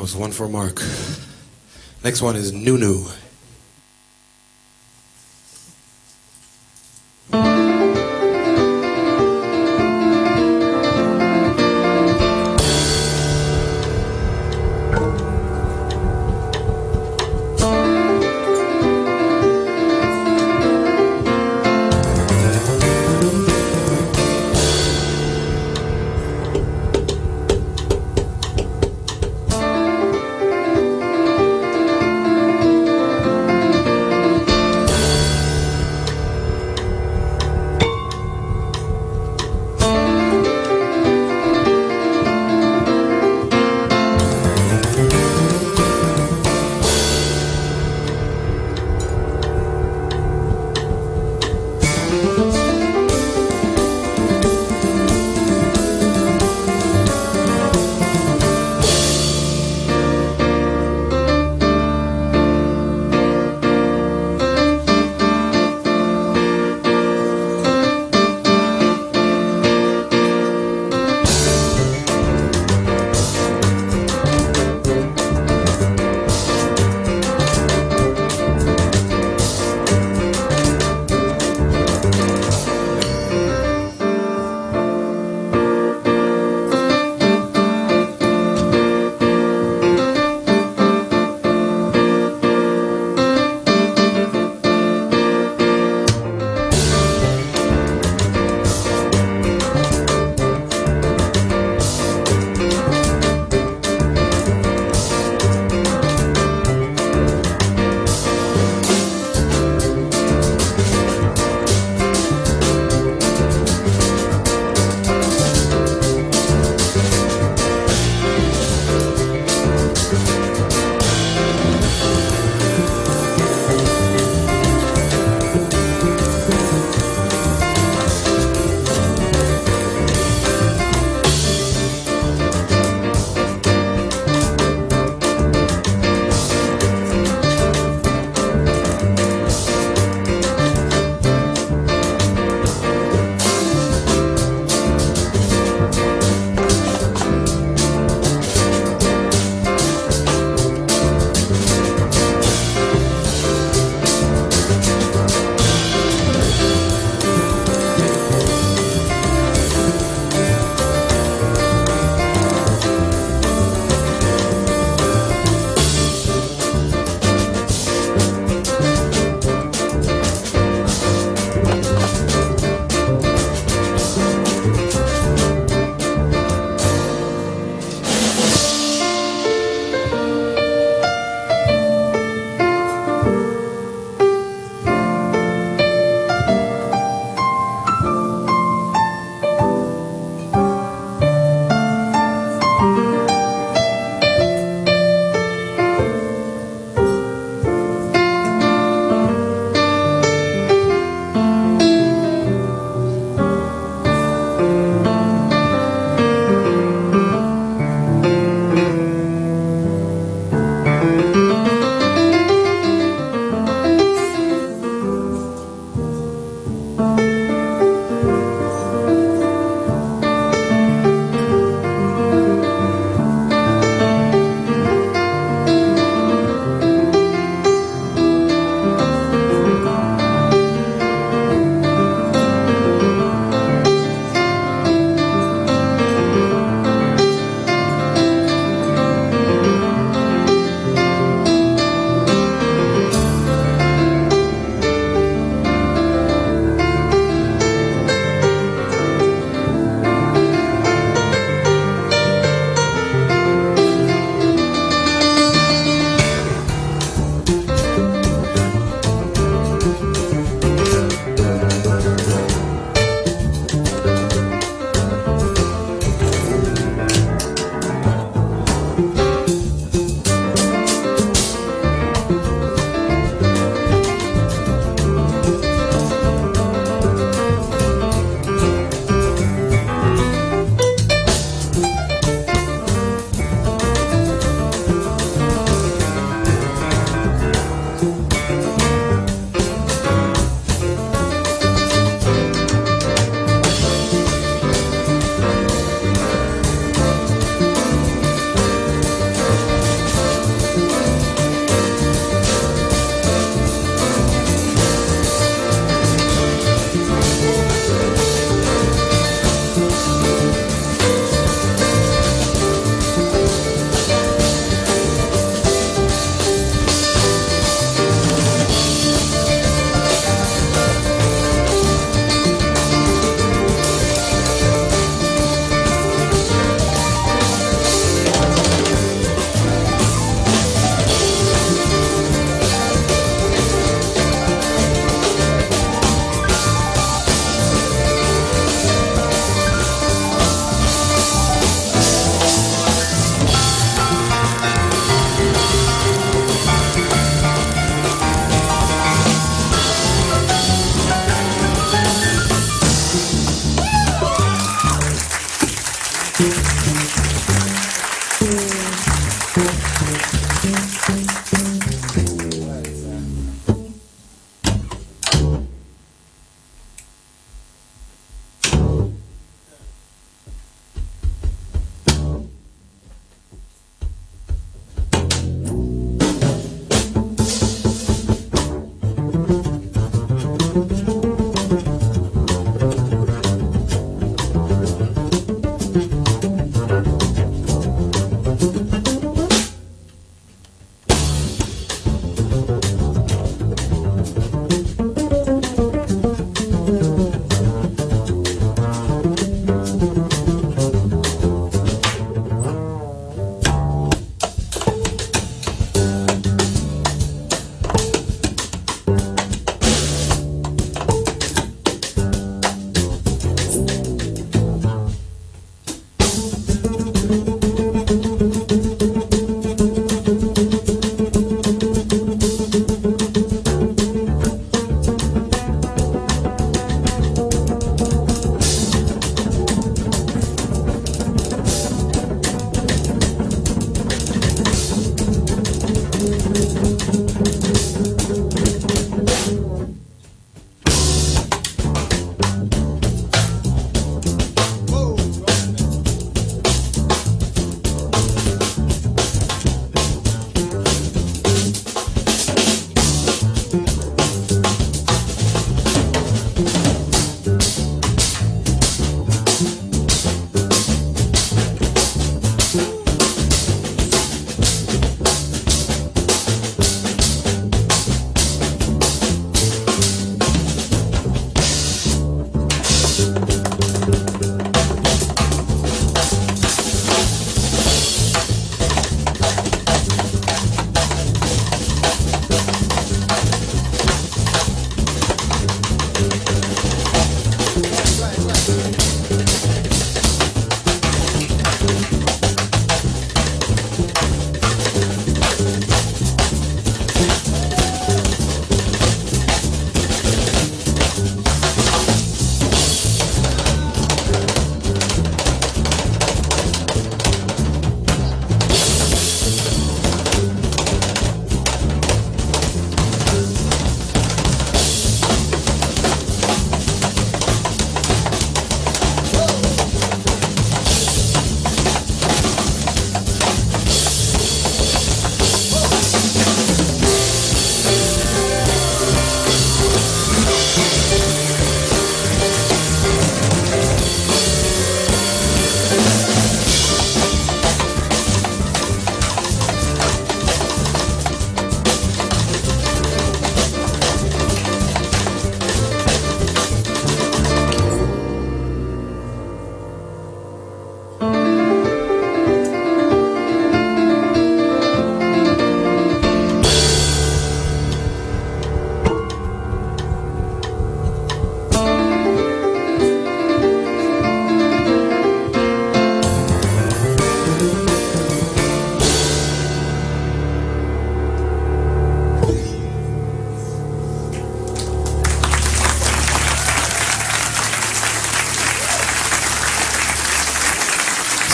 was one for Mark. Next one is Nunu.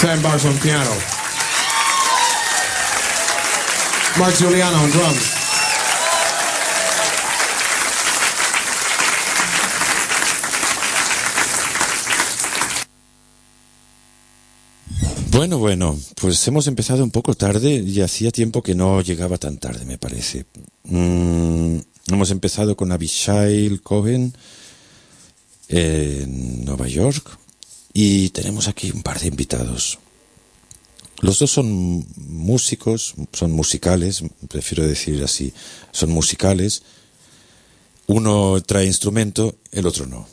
Sam Barks on piano. Mark Giuliano on drums. Bueno, pues hemos empezado un poco tarde y hacía tiempo que no llegaba tan tarde, me parece. Hemos empezado con Abishai Cohen en Nueva York y tenemos aquí un par de invitados. Los dos son músicos, son musicales, prefiero decir así, son musicales. Uno trae instrumento, el otro no.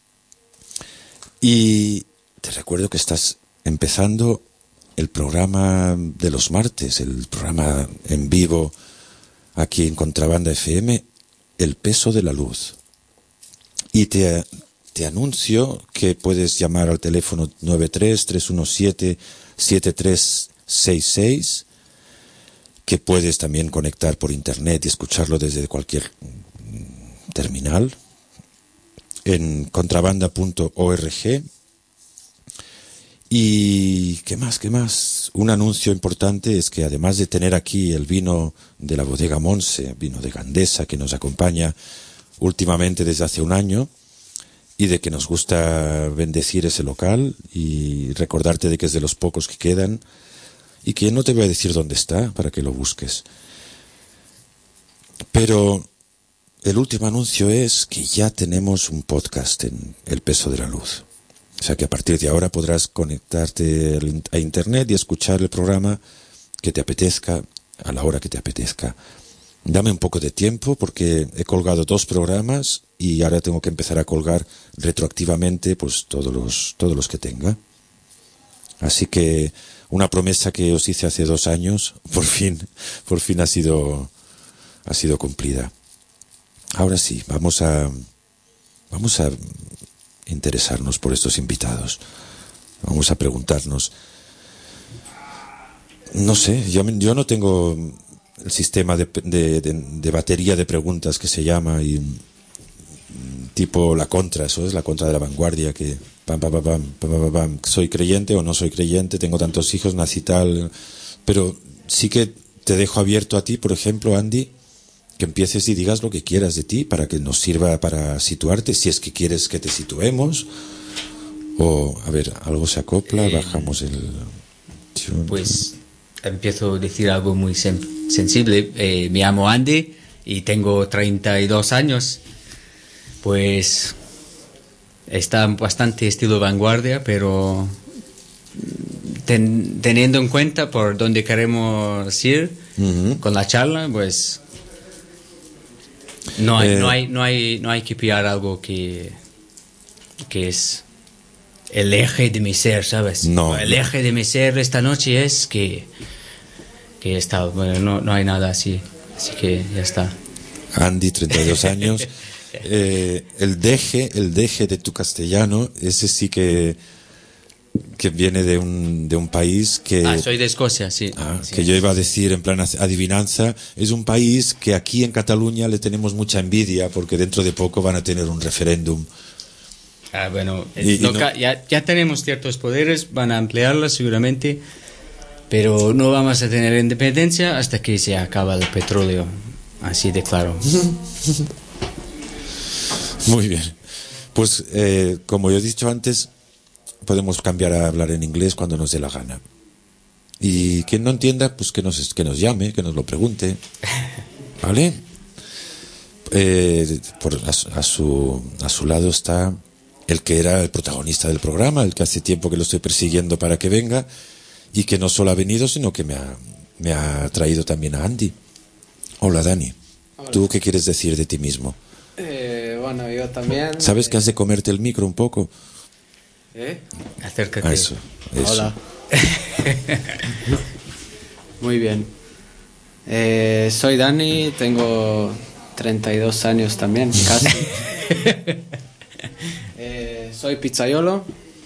Y te recuerdo que estás empezando el programa de los martes, el programa en vivo aquí en Contrabanda FM, El peso de la luz. Y te anuncio que puedes llamar al teléfono 93-317-7366, que puedes también conectar por internet y escucharlo desde cualquier terminal en contrabanda.org. Y ¿qué más? Un anuncio importante es que además de tener aquí el vino de la bodega Monse, vino de Gandesa, que nos acompaña últimamente desde hace un año, y de que nos gusta bendecir ese local y recordarte de que es de los pocos que quedan, y que no te voy a decir dónde está para que lo busques. Pero el último anuncio es que ya tenemos un podcast en El peso de la luz. O sea que a partir de ahora podrás conectarte a internet y escuchar el programa que te apetezca, a la hora que te apetezca. Dame un poco de tiempo porque he colgado 2 programas y ahora tengo que empezar a colgar retroactivamente pues todos los que tenga. Así que una promesa que os hice hace 2 años, por fin ha sido cumplida. Ahora sí, vamos a interesarnos por estos invitados. Vamos a preguntarnos. No sé, yo no tengo el sistema de batería de preguntas que se llama y tipo la contra, eso es la contra de la vanguardia, que pam, pam, pam, pam, pam, pam, pam, soy creyente o no soy creyente, tengo tantos hijos, nací tal, pero sí que te dejo abierto a ti, por ejemplo, Andy, que empieces y digas lo que quieras de ti para que nos sirva para situarte, si es que quieres que te situemos. O, a ver, algo se acopla, bajamos el... Pues empiezo a decir algo muy sensible. Me llamo Andy y tengo 32 años. Pues está bastante estilo vanguardia, pero teniendo en cuenta por dónde queremos ir con la charla, pues... No hay que pillar algo que es el eje de mi ser, ¿sabes? El eje de mi ser esta noche es que está, bueno, no hay nada así que ya está. Andy, 32 años. El deje de tu castellano, ese sí que viene de un país que... soy de Escocia, sí. Sí. Que yo iba a decir en plan adivinanza, es un país que aquí en Cataluña le tenemos mucha envidia porque dentro de poco van a tener un referéndum. Bueno, ya tenemos ciertos poderes, van a ampliarlos seguramente, pero no vamos a tener independencia hasta que se acaba el petróleo, así de claro. Muy bien. Pues como yo he dicho antes, podemos cambiar a hablar en inglés cuando nos dé la gana. Y quien no entienda, pues que nos llame, que nos lo pregunte. ¿Vale? A su lado está el que era el protagonista del programa, el que hace tiempo que lo estoy persiguiendo para que venga, y que no solo ha venido, sino que me ha traído también a Andy. Hola, Dani. Hola. ¿Tú qué quieres decir de ti mismo? Bueno, yo también... ¿Sabes que has de comerte el micro un poco? Acércate. A eso. Hola. Muy bien. Soy Dani, tengo 32 años también, casi. Soy pizzaiolo.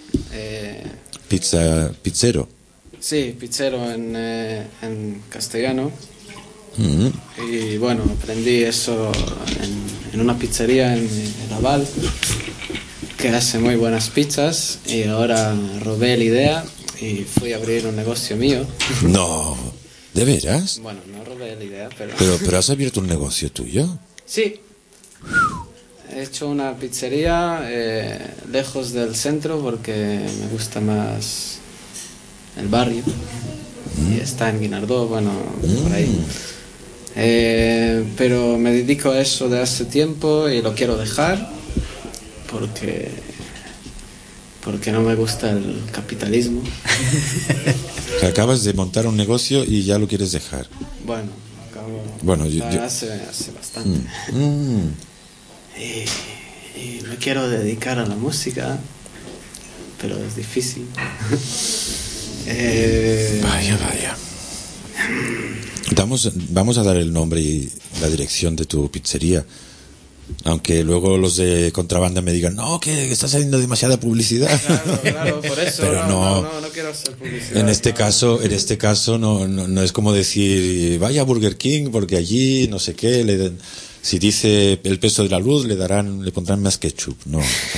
Pizzero. Sí, pizzero en castellano. Mm-hmm. Y bueno, aprendí eso en una pizzería en Laval, que hace muy buenas pizzas, y ahora robé la idea y fui a abrir un negocio mío. No, ¿de veras? Bueno, no robé la idea, pero... Pero has abierto un negocio tuyo. Sí. He hecho una pizzería lejos del centro porque me gusta más el barrio. Y está en Guinardó, bueno, por ahí. Pero me dedico a eso de hace tiempo y lo quiero dejar porque no me gusta el capitalismo. O sea, acabas de montar un negocio y ya lo quieres dejar. Bueno, hace bastante. Y me quiero dedicar a la música, pero es difícil. Vaya. Vamos a dar el nombre y la dirección de tu pizzería. Aunque luego los de contrabanda me digan, no, que estás haciendo demasiada publicidad. Claro, por eso. Pero no quiero hacer publicidad. En este caso no es como decir, vaya a Burger King porque allí no sé qué, si dice el peso de la luz le pondrán más ketchup. No,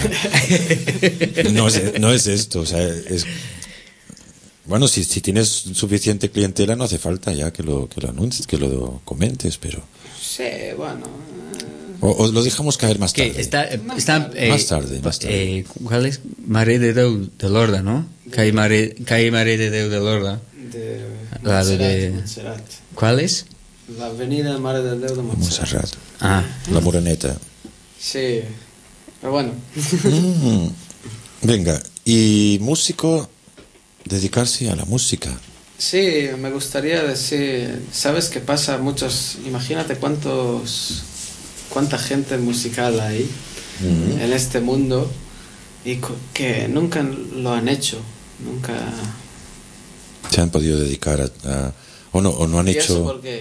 o sea, no es esto, o sea, es... Bueno, si tienes suficiente clientela no hace falta ya que lo anuncies, que lo comentes, pero... Sí, bueno... O lo dejamos caer más tarde. Más tarde. ¿Cuál es? Mare de Déu de Lorda, ¿no? Calle Mare de Déu de Lorda. De Montserrat. ¿Cuál es? La avenida Mare de Déu de Montserrat. La Moreneta. Sí, pero bueno. Venga, y músico, dedicarse a la música. Sí, me gustaría decir, ¿sabes qué pasa? Imagínate cuánta gente musical hay en este mundo y que nunca lo han hecho, nunca se han podido dedicar o no han y hecho. Eso porque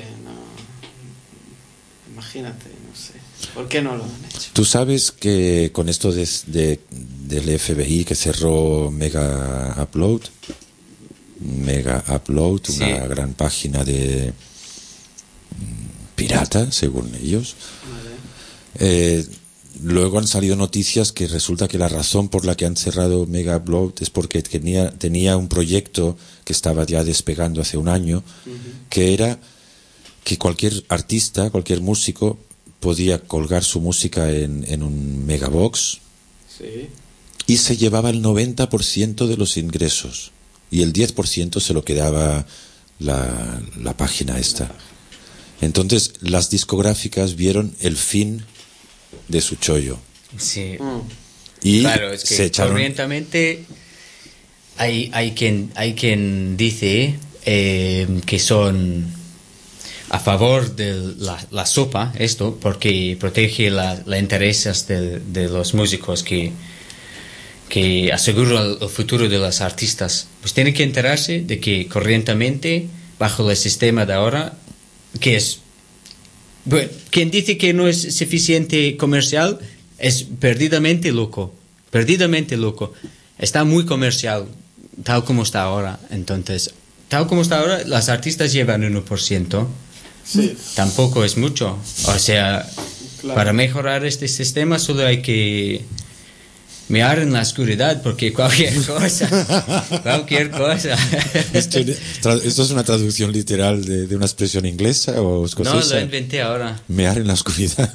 imagínate, no sé, ¿por qué no lo han hecho? Tú sabes que con esto del FBI que cerró Mega Upload, sí, una gran página de pirata, según ellos. Luego han salido noticias que resulta que la razón por la que han cerrado Mega Upload es porque tenía un proyecto que estaba ya despegando hace un año, que era que cualquier artista, cualquier músico podía colgar su música en un megabox, sí, y se llevaba el 90% de los ingresos y el 10% se lo quedaba la página esta. Entonces las discográficas vieron el fin de su chollo. Sí. Y claro, es que se echaron... corrientemente hay quien dice que son a favor de la sopa, esto, porque protege los intereses de los músicos que aseguran el futuro de los artistas. Pues tienen que enterarse de que corrientemente, bajo el sistema de ahora, que es... Bueno, quien dice que no es suficiente comercial es perdidamente loco. Está muy comercial, tal como está ahora. Entonces, tal como está ahora, los artistas llevan 1%. Sí. Tampoco es mucho. O sea, claro, para mejorar este sistema solo hay que mear en la oscuridad, porque cualquier cosa. ¿Esto es una traducción literal de una expresión inglesa o escocesa? No, lo inventé ahora. Mear en la oscuridad.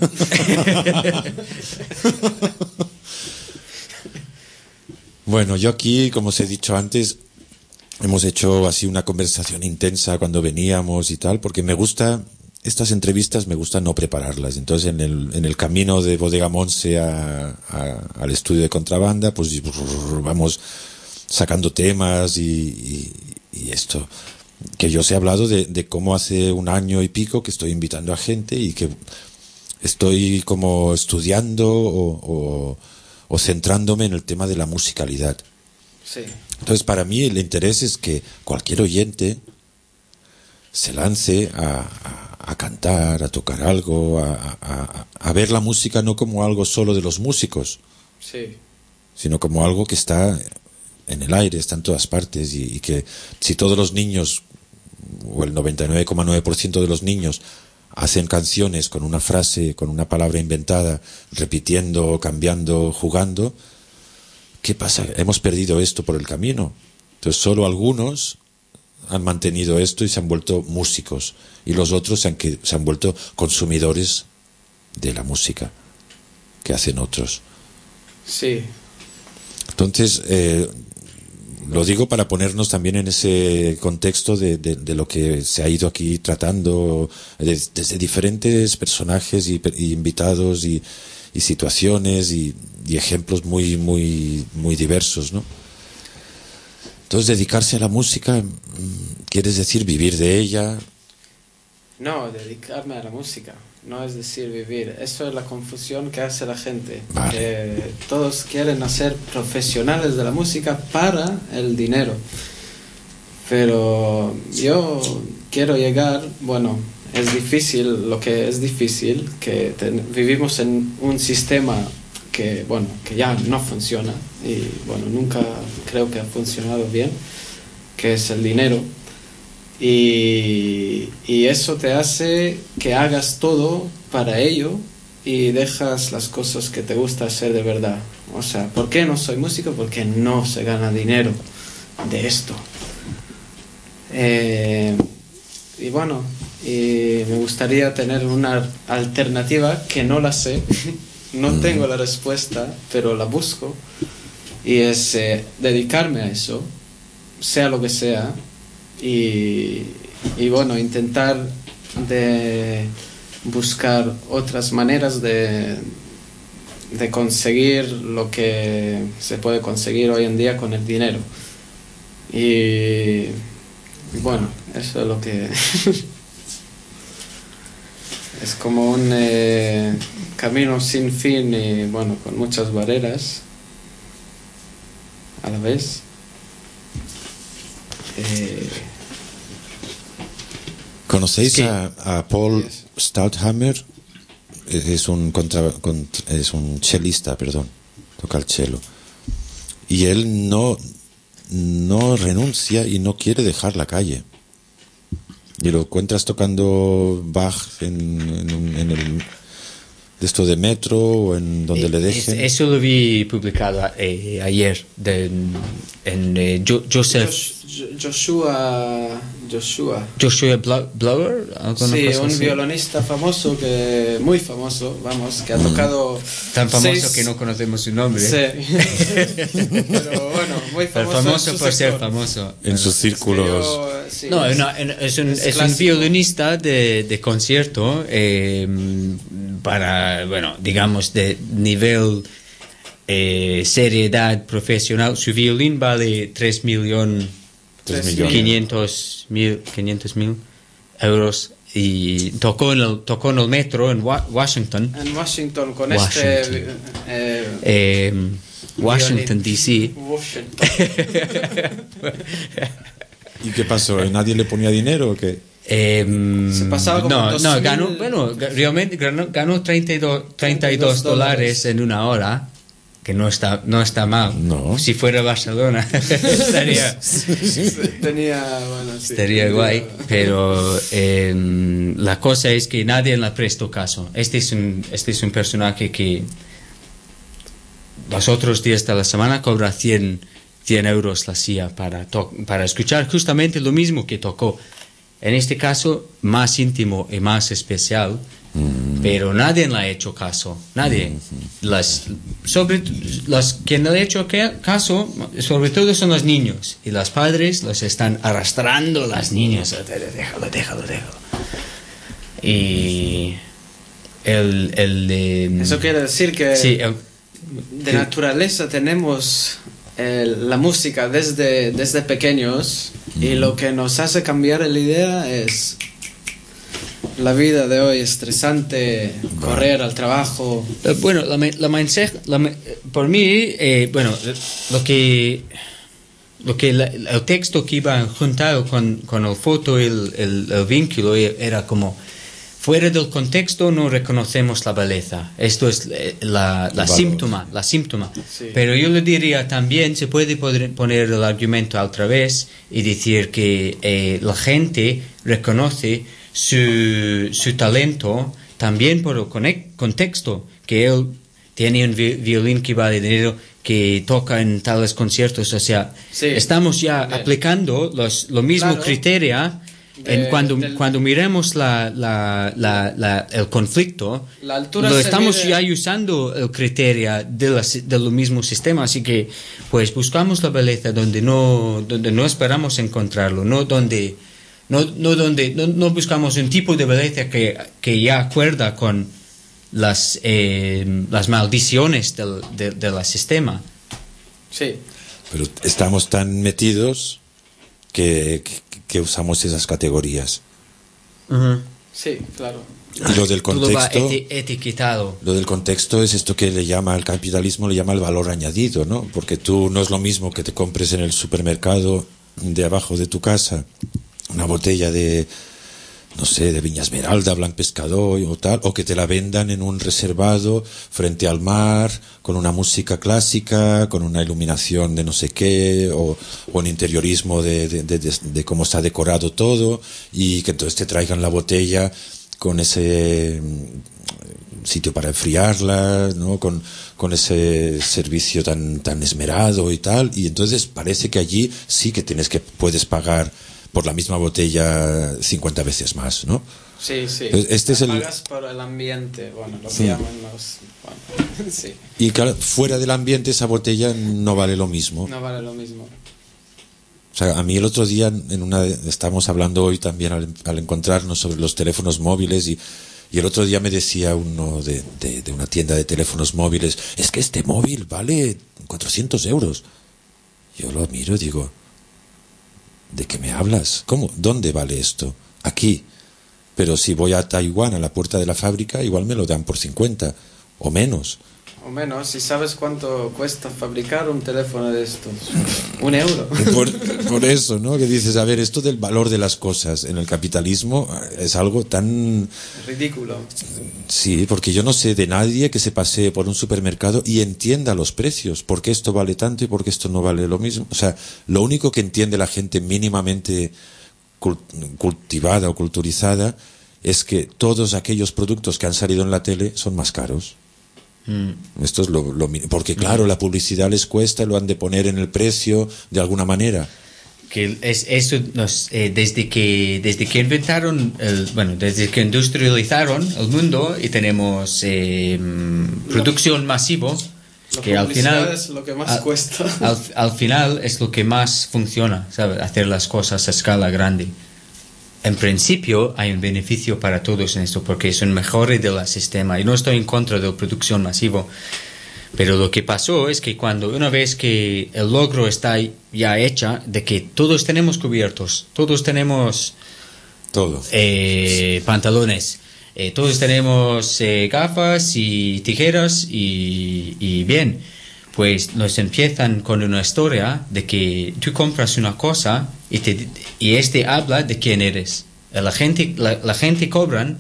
Bueno, yo aquí, como os he dicho antes, hemos hecho así una conversación intensa cuando veníamos y tal, porque estas entrevistas me gusta no prepararlas. Entonces, en el camino de Bodega Monse al estudio de contrabanda, pues vamos sacando temas y esto. Que yo os he hablado de cómo hace un año y pico que estoy invitando a gente y que estoy como estudiando o centrándome en el tema de la musicalidad. Sí. Entonces, para mí el interés es que cualquier oyente se lance a cantar, a tocar algo, a ver la música no como algo solo de los músicos, sí, sino como algo que está en el aire, está en todas partes, y que si todos los niños, o el 99,9% de los niños, hacen canciones con una frase, con una palabra inventada, repitiendo, cambiando, jugando, ¿qué pasa? Hemos perdido esto por el camino. Entonces solo algunos han mantenido esto y se han vuelto músicos, y los otros se han vuelto consumidores de la música que hacen otros. Sí. Entonces, lo digo para ponernos también en ese contexto de lo que se ha ido aquí tratando desde diferentes personajes y invitados y situaciones y ejemplos muy, muy, muy diversos, ¿no? Entonces, dedicarse a la música, ¿quieres decir vivir de ella? No, dedicarme a la música, no es decir vivir. Eso es la confusión que hace la gente. Vale. Que todos quieren ser profesionales de la música para el dinero. Pero yo quiero llegar, bueno, es difícil, lo que es difícil, que vivimos en un sistema que, bueno, que ya no funciona y, bueno, nunca creo que ha funcionado bien, que es el dinero. Y eso te hace que hagas todo para ello y dejas las cosas que te gusta hacer de verdad. O sea, ¿por qué no soy músico? Porque no se gana dinero de esto. Y bueno, y me gustaría tener una alternativa que no la sé, no tengo la respuesta, pero la busco, y es dedicarme a eso, sea lo que sea, y bueno, intentar de buscar otras maneras de conseguir lo que se puede conseguir hoy en día con el dinero. Y bueno, eso es lo que es como un camino sin fin y, bueno, con muchas barreras a la vez. ¿Conocéis sí. a Paul Yes. Stouthammer? Es un chelista, toca el cello. Y él no renuncia y no quiere dejar la calle. Y lo encuentras tocando Bach en el de esto de metro o en donde le dejen. Eso lo vi publicado ayer en Joshua Blower. Sí, un violonista famoso, muy famoso, vamos, que ha tocado tan famoso que no conocemos su nombre. Sí. Pero bueno, muy famoso. Pero famoso por ser famoso En sus círculos. Sí, no, es un violinista de concierto para, bueno, digamos de nivel seriedad profesional. Su violín vale 3.500.000 euros y tocó en el metro en Washington. En Washington con Washington DC. Washington. ¿Y qué pasó? ¿Nadie le ponía dinero o qué? Se pasaba como realmente ganó $32 en una hora, que no está mal. No. Si fuera Barcelona estaría estaría guay, pero la cosa es que nadie le prestó caso. Este es un personaje que los otros días de la semana cobra 100 euros la silla para escuchar justamente lo mismo que tocó. En este caso, más íntimo y más especial, pero nadie le ha hecho caso. Nadie. Quien le ha hecho caso, sobre todo son los niños. Y los padres los están arrastrando las niñas. Déjalo. Y eso quiere decir que sí, de naturaleza tenemos la música desde pequeños, y lo que nos hace cambiar la idea es la vida de hoy estresante, correr al trabajo. Bueno, por mí, bueno, el texto que iba juntado con el foto y el vínculo era como: fuera del contexto no reconocemos la belleza. Esto es la síntoma. Sí. Pero yo le diría también, se puede poner el argumento al revés y decir que la gente reconoce su talento también por el contexto, que él tiene un violín que vale dinero que toca en tales conciertos. O sea, estamos ya aplicando lo mismo criterio cuando miremos el conflicto, lo estamos ya usando el criterio de lo mismo sistema. Así que pues buscamos la belleza donde no esperamos encontrarlo, no buscamos un tipo de belleza que ya acuerda con las maldiciones del sistema. Sí. Pero estamos tan metidos que usamos esas categorías. Uh-huh. Sí, claro. Y lo del contexto, todo va etiquetado. Lo del contexto es esto que el capitalismo le llama el valor añadido, ¿no? Porque tú no es lo mismo que te compres en el supermercado de abajo de tu casa una botella de, no sé, de Viña Esmeralda, Blanc Pescador o tal, o que te la vendan en un reservado frente al mar, con una música clásica, con una iluminación de no sé qué, o un interiorismo de cómo está decorado todo, y que entonces te traigan la botella con ese sitio para enfriarla, ¿no? Con ese servicio tan esmerado y tal, y entonces parece que allí sí que puedes pagar por la misma botella 50 veces más, ¿no? Sí, sí. Pagas por el ambiente, bueno, lo que llaman los... Bueno, sí. Y claro, fuera del ambiente esa botella no vale lo mismo. No vale lo mismo. O sea, a mí el otro día, estábamos hablando hoy también al encontrarnos sobre los teléfonos móviles y el otro día me decía uno de una tienda de teléfonos móviles, es que este móvil vale 400 euros. Yo lo miro y digo, ¿de qué me hablas? ¿Cómo? ¿Dónde vale esto? Aquí. Pero si voy a Taiwán, a la puerta de la fábrica, igual me lo dan por 50 o menos. O menos, si sabes cuánto cuesta fabricar un teléfono de estos. €1. Por eso, ¿no? Que dices, a ver, esto del valor de las cosas en el capitalismo es algo tan... ridículo. Sí, porque yo no sé de nadie que se pasee por un supermercado y entienda los precios, por qué esto vale tanto y por qué esto no vale lo mismo. O sea, lo único que entiende la gente mínimamente cultivada o culturizada es que todos aquellos productos que han salido en la tele son más caros. Esto es porque claro, la publicidad les cuesta y lo han de poner en el precio de alguna manera. Que eso desde que inventaron desde que industrializaron el mundo y tenemos producción masiva, que al final es lo que más cuesta. Al final es lo que más funciona, ¿sabes? Hacer las cosas a escala grande. En principio hay un beneficio para todos en esto porque es un mejore del sistema y no estoy en contra de la producción masiva, pero lo que pasó es que una vez que el logro está ya hecha de que todos tenemos cubiertos, todos tenemos pantalones, todos tenemos gafas y tijeras y bien, pues nos empiezan con una historia de que tú compras una cosa y habla de quién eres. La gente compran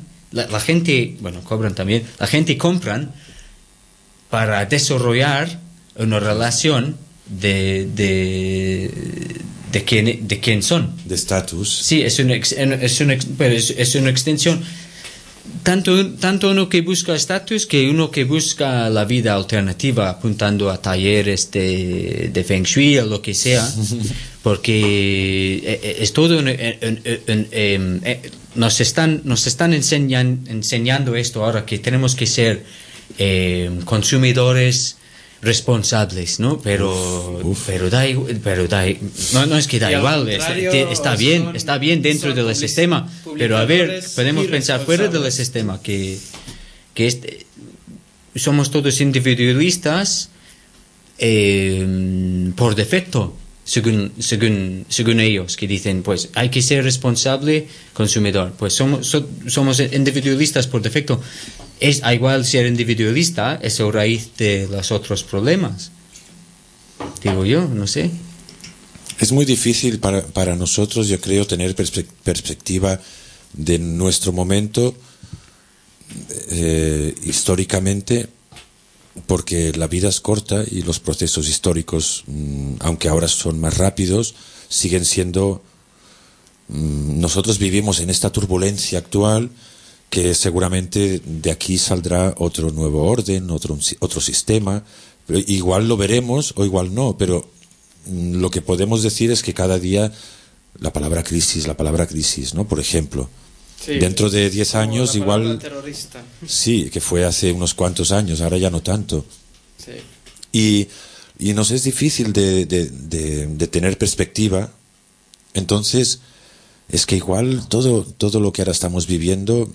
para desarrollar una relación de quién son. De estatus. Sí, es una extensión. Tanto uno que busca estatus que uno que busca la vida alternativa, apuntando a talleres de Feng Shui o lo que sea, porque es todo nos están enseñando esto ahora, que tenemos que ser consumidores responsables, ¿no? Pero no es que da igual, está bien dentro del sistema, pero a ver, podemos pensar fuera del sistema que somos todos individualistas por defecto, según ellos, que dicen, pues hay que ser responsable consumidor, pues somos individualistas por defecto. Es igual ser individualista, es la raíz de los otros problemas. Digo yo, no sé. Es muy difícil para nosotros, yo creo, tener perspectiva de nuestro momento históricamente, porque la vida es corta y los procesos históricos, aunque ahora son más rápidos, siguen siendo... nosotros vivimos en esta turbulencia actual, que seguramente de aquí saldrá otro nuevo orden, otro sistema, Pero igual lo veremos o igual no, pero lo que podemos decir es que cada día la palabra crisis, ¿no? Por ejemplo, sí, dentro de 10 años igual... terrorista. Sí, que fue hace unos cuantos años, ahora ya no tanto. Sí. Y nos es difícil de tener perspectiva. Entonces, es que igual todo lo que ahora estamos viviendo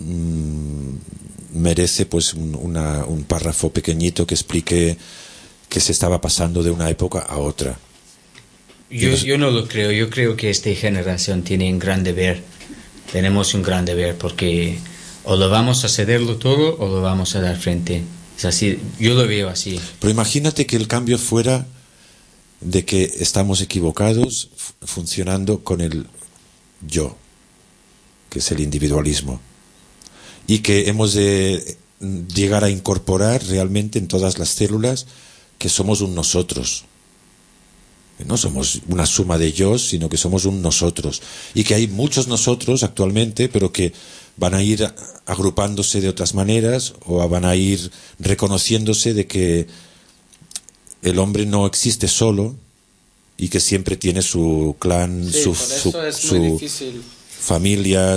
merece pues un párrafo pequeñito que explique que se estaba pasando de una época a otra. Yo no lo creo. Yo creo que esta generación tiene un gran deber. Tenemos un gran deber porque o lo vamos a cederlo todo o lo vamos a dar frente. Es así, yo lo veo así. Pero imagínate que el cambio fuera de que estamos equivocados funcionando con el yo, que es el individualismo, y que hemos de llegar a incorporar realmente en todas las células que somos un nosotros. No somos una suma de yo, sino que somos un nosotros. Y que hay muchos nosotros actualmente, pero que van a ir agrupándose de otras maneras o van a ir reconociéndose de que el hombre no existe solo y que siempre tiene su clan, sí, su familia,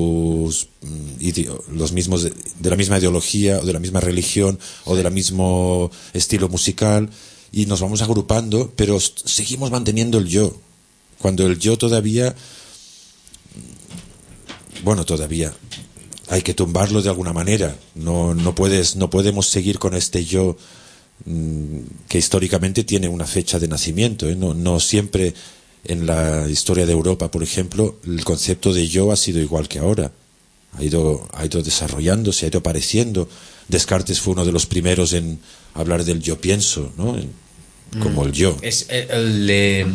los mismos de la misma ideología o de la misma religión o del mismo estilo musical. Y nos vamos agrupando, pero seguimos manteniendo el yo. Cuando el yo todavía hay que tumbarlo de alguna manera. No podemos seguir con este yo que históricamente tiene una fecha de nacimiento. No siempre en la historia de Europa, por ejemplo, el concepto de yo ha sido igual que ahora. Ha ido desarrollándose, ha ido apareciendo. Descartes fue uno de los primeros en hablar del yo pienso, ¿no? Como el yo. Es el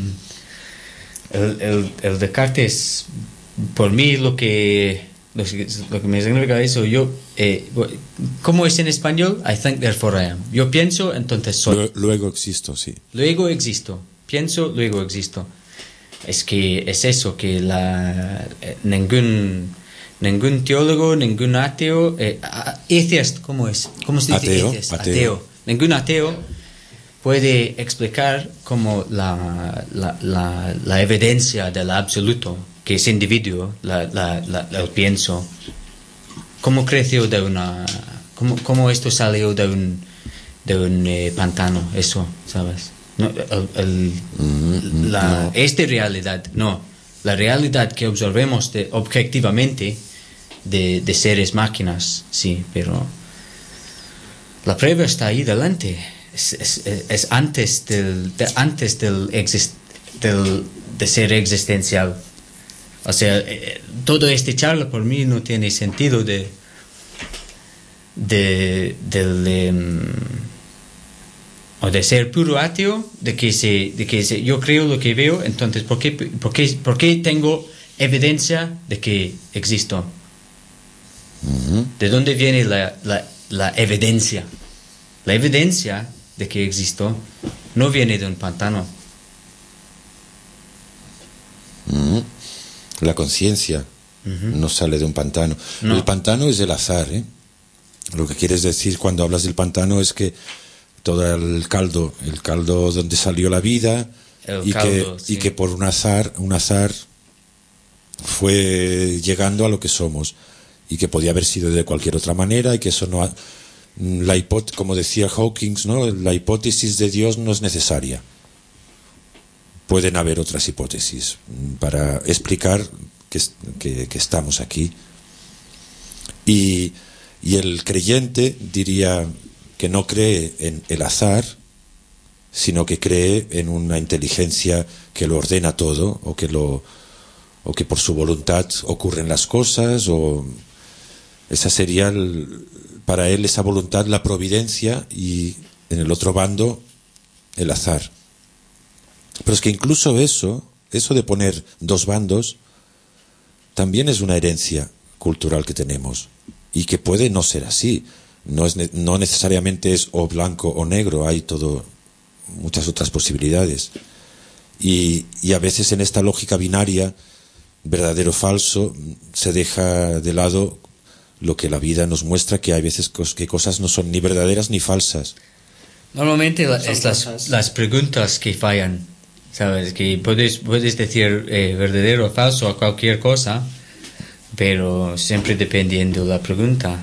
Descartes, por mí lo que me significa eso, yo, ¿cómo es en español? I think, therefore I am. Yo pienso, entonces soy. Luego existo, sí. Luego existo. Pienso, luego existo. Es que es eso, que ningún teólogo, ningún ateo, atheist, ¿cómo es? ¿Cómo se dice? Ateo. Ningún ateo puede explicar como la evidencia del absoluto, que es individuo, el pienso. ¿Cómo creció cómo esto salió de un pantano? Eso, ¿sabes? No, esta realidad, no. La realidad que observemos objetivamente de seres máquinas, sí, pero la prueba está ahí delante. Es antes de ser existencial. O sea, toda esta charla por mí no tiene sentido de ser puro ateo, de que yo creo lo que veo, entonces ¿por qué tengo evidencia de que existo? ¿De dónde viene la evidencia? La evidencia de que existo no viene de un pantano. La conciencia no sale de un pantano. No. El pantano es el azar, ¿eh? Lo que quieres decir cuando hablas del pantano es que todo el caldo donde salió la vida y que por un azar fue llegando a lo que somos y que podía haber sido de cualquier otra manera y que eso no como decía Hawkins, ¿no? La hipótesis de Dios no es necesaria. Pueden haber otras hipótesis para explicar que estamos aquí. Y el creyente diría que no cree en el azar, sino que cree en una inteligencia que lo ordena todo, o que por su voluntad ocurren las cosas, o esa sería para él esa voluntad la providencia, y en el otro bando el azar. Pero es que incluso eso de poner dos bandos también es una herencia cultural que tenemos y que puede no ser así. No necesariamente es o blanco o negro, hay muchas otras posibilidades. Y a veces en esta lógica binaria, verdadero o falso, se deja de lado lo que la vida nos muestra, que hay veces que cosas no son ni verdaderas ni falsas. Normalmente es las preguntas que fallan, ¿sabes? Que puedes decir verdadero o falso a cualquier cosa, pero siempre dependiendo de la pregunta.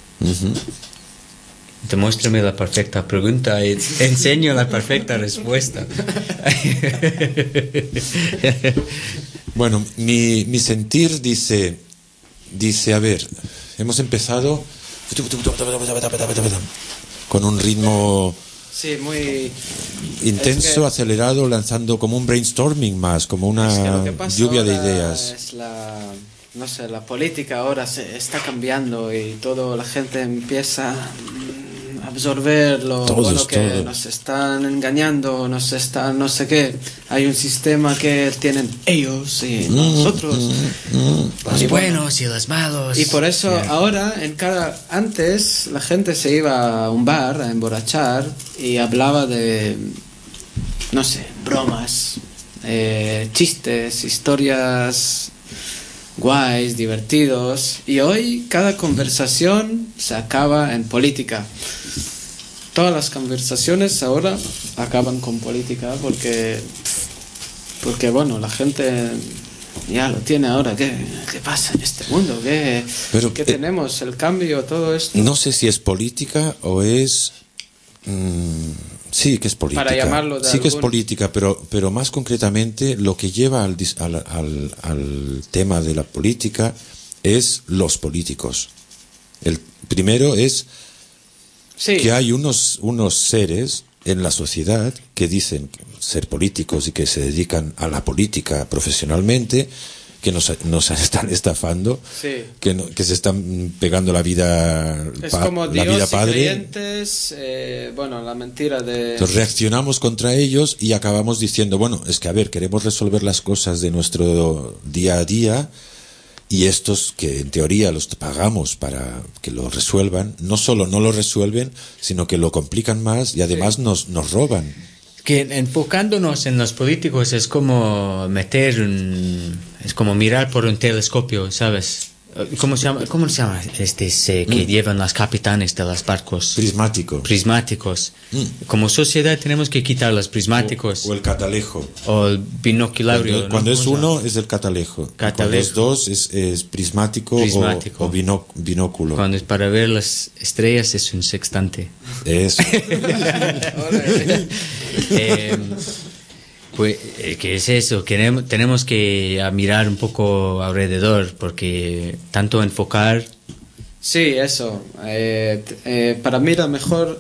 Demuéstrame la perfecta pregunta y te enseño la perfecta respuesta. Bueno, mi sentir dice, a ver, hemos empezado con un ritmo muy intenso, acelerado, lanzando como un brainstorming más, como una lluvia de ideas. No sé, la política ahora se está cambiando y la gente empieza a absorber que nos están engañando, no sé qué. Hay un sistema que tienen ellos y nosotros, los buenos y los malos. Y por eso ahora antes la gente se iba a un bar a emborrachar y hablaba de, no sé, bromas, chistes, historias guays, divertidos, y hoy cada conversación se acaba en política. Todas las conversaciones ahora acaban con política porque bueno, la gente ya lo tiene ahora. ¿Qué pasa en este mundo? ¿Qué tenemos? El cambio, todo esto. No sé si es política o es... sí que es política. Para llamarlo de que es política, pero más concretamente lo que lleva al tema de la política es los políticos. El primero es que hay unos seres en la sociedad que dicen ser políticos y que se dedican a la política profesionalmente, que nos están estafando, que se están pegando la vida, como la Dios vida padre. Creyentes, la mentira de... Entonces reaccionamos contra ellos y acabamos diciendo, bueno, es que a ver, queremos resolver las cosas de nuestro día a día, y estos que en teoría los pagamos para que lo resuelvan, no solo no lo resuelven, sino que lo complican más y además nos roban. Que enfocándonos en los políticos es como es como mirar por un telescopio, ¿sabes? ¿Cómo se llama que llevan los capitanes de los barcos? Prismáticos. Como sociedad tenemos que quitar los prismáticos. O el catalejo. O el binoculario. Cuando es uno es el catalejo. Cuando es dos es prismático. O binóculo. Cuando es para ver las estrellas es un sextante. Eso. Pues, ¿qué es eso? Tenemos que mirar un poco alrededor, porque tanto enfocar... Sí, eso. Para mí la mejor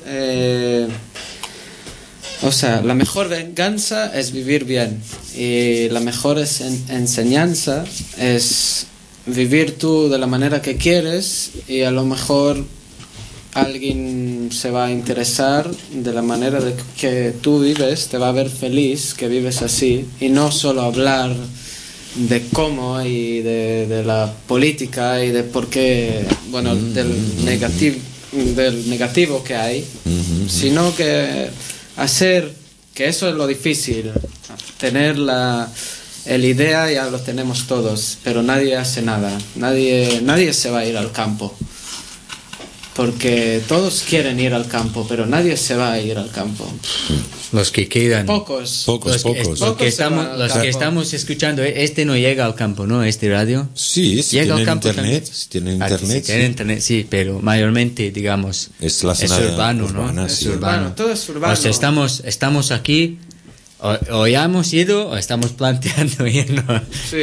venganza es vivir bien, y la mejor enseñanza es vivir tú de la manera que quieres, y a lo mejor alguien se va a interesar de la manera de que tú vives, te va a ver feliz que vives así, y no solo hablar de cómo y de la política y de por qué, del negativo que hay, sino que hacer, que eso es lo difícil, tener el idea ya lo tenemos todos, pero nadie hace nada, nadie se va a ir al campo. Porque todos quieren ir al campo, pero nadie se va a ir al campo. Los que quedan. Pocos. Los que estamos escuchando, no llega al campo, ¿no? Este radio. Sí, si llega tienen al campo internet. Si tienen internet, si tienen internet, sí, pero mayormente, digamos, es urbano, ¿no? Es urbano. Todo es urbano. O sea, estamos aquí, o ya hemos ido, o estamos planteando irnos. Sí.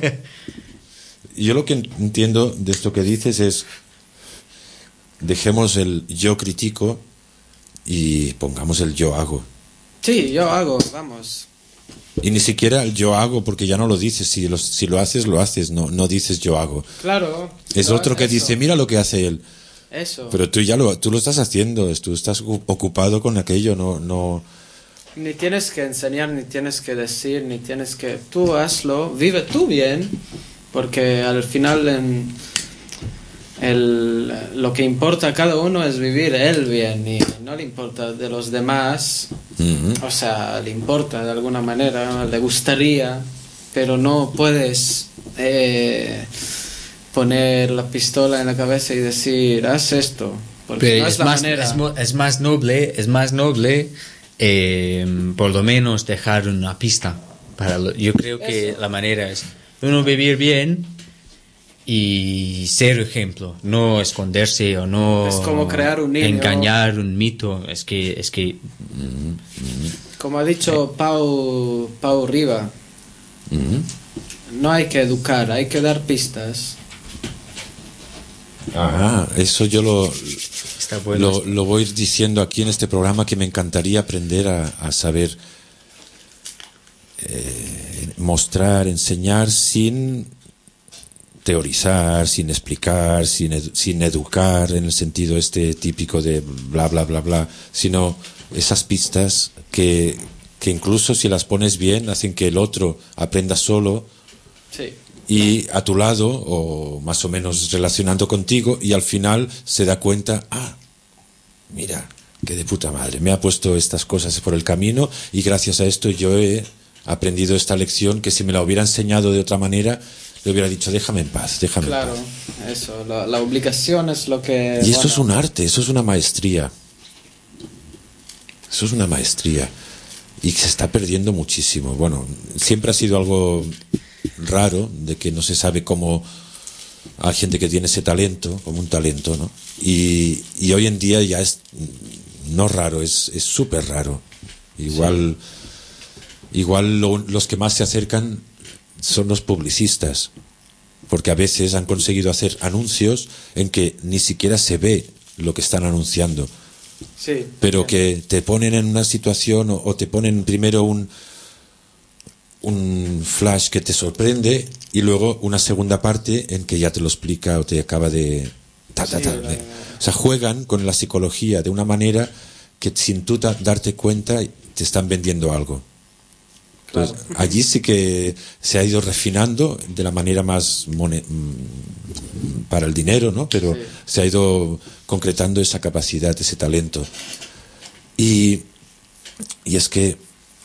Yo lo que entiendo de esto que dices es: dejemos el yo critico y pongamos el yo hago. Sí, yo hago, vamos. Y ni siquiera el yo hago, porque ya no lo dices. Si lo haces, lo haces. No dices yo hago. Claro. Es otro que dice, mira lo que hace él. Eso. Pero tú lo estás haciendo. Tú estás ocupado con aquello. No. Ni tienes que enseñar, ni tienes que decir, ni tienes que... Tú hazlo, vive tú bien, porque al final lo que importa a cada uno es vivir él bien, y no le importa de los demás. O sea, le importa de alguna manera, le gustaría, pero no puedes poner la pistola en la cabeza y decir haz esto, Porque Pero no es la manera. es más noble, por lo menos dejar una pista. Yo creo que Eso. la manera es uno vivir bien y ser ejemplo, no esconderse o no Es como crear un niño. engañar un mito. Es que Como ha dicho Pau Riva, no hay que educar, hay que dar pistas. Eso yo está bueno. lo voy diciendo aquí en este programa, que me encantaría aprender a saber mostrar, enseñar sin teorizar, sin explicar, sin educar en el sentido este típico de bla bla bla bla, sino esas pistas que incluso si las pones bien hacen que el otro aprenda solo. Sí. Y a tu lado, o más o menos relacionando contigo, y al final se da cuenta, mira, que de puta madre, me ha puesto estas cosas por el camino y gracias a esto yo he aprendido esta lección que si me la hubiera enseñado de otra manera, le hubiera dicho, déjame en paz, déjame en paz. Claro, eso, la obligación es lo que... Y esto es un arte, eso es una maestría. Eso es una maestría. Y se está perdiendo muchísimo. Bueno, siempre ha sido algo raro, de que no se sabe cómo hay gente que tiene ese talento, como un talento, ¿no? Y hoy en día ya es no raro, es súper raro. Igual los que más se acercan son los publicistas, porque a veces han conseguido hacer anuncios en que ni siquiera se ve lo que están anunciando. Sí, pero que te ponen en una situación o te ponen primero un flash que te sorprende y luego una segunda parte en que ya te lo explica o te acaba de... O sea, juegan con la psicología de una manera que sin tú darte cuenta te están vendiendo algo. Entonces, allí sí que se ha ido refinando de la manera más para el dinero, ¿no? Pero se ha ido concretando esa capacidad, ese talento. Y es que,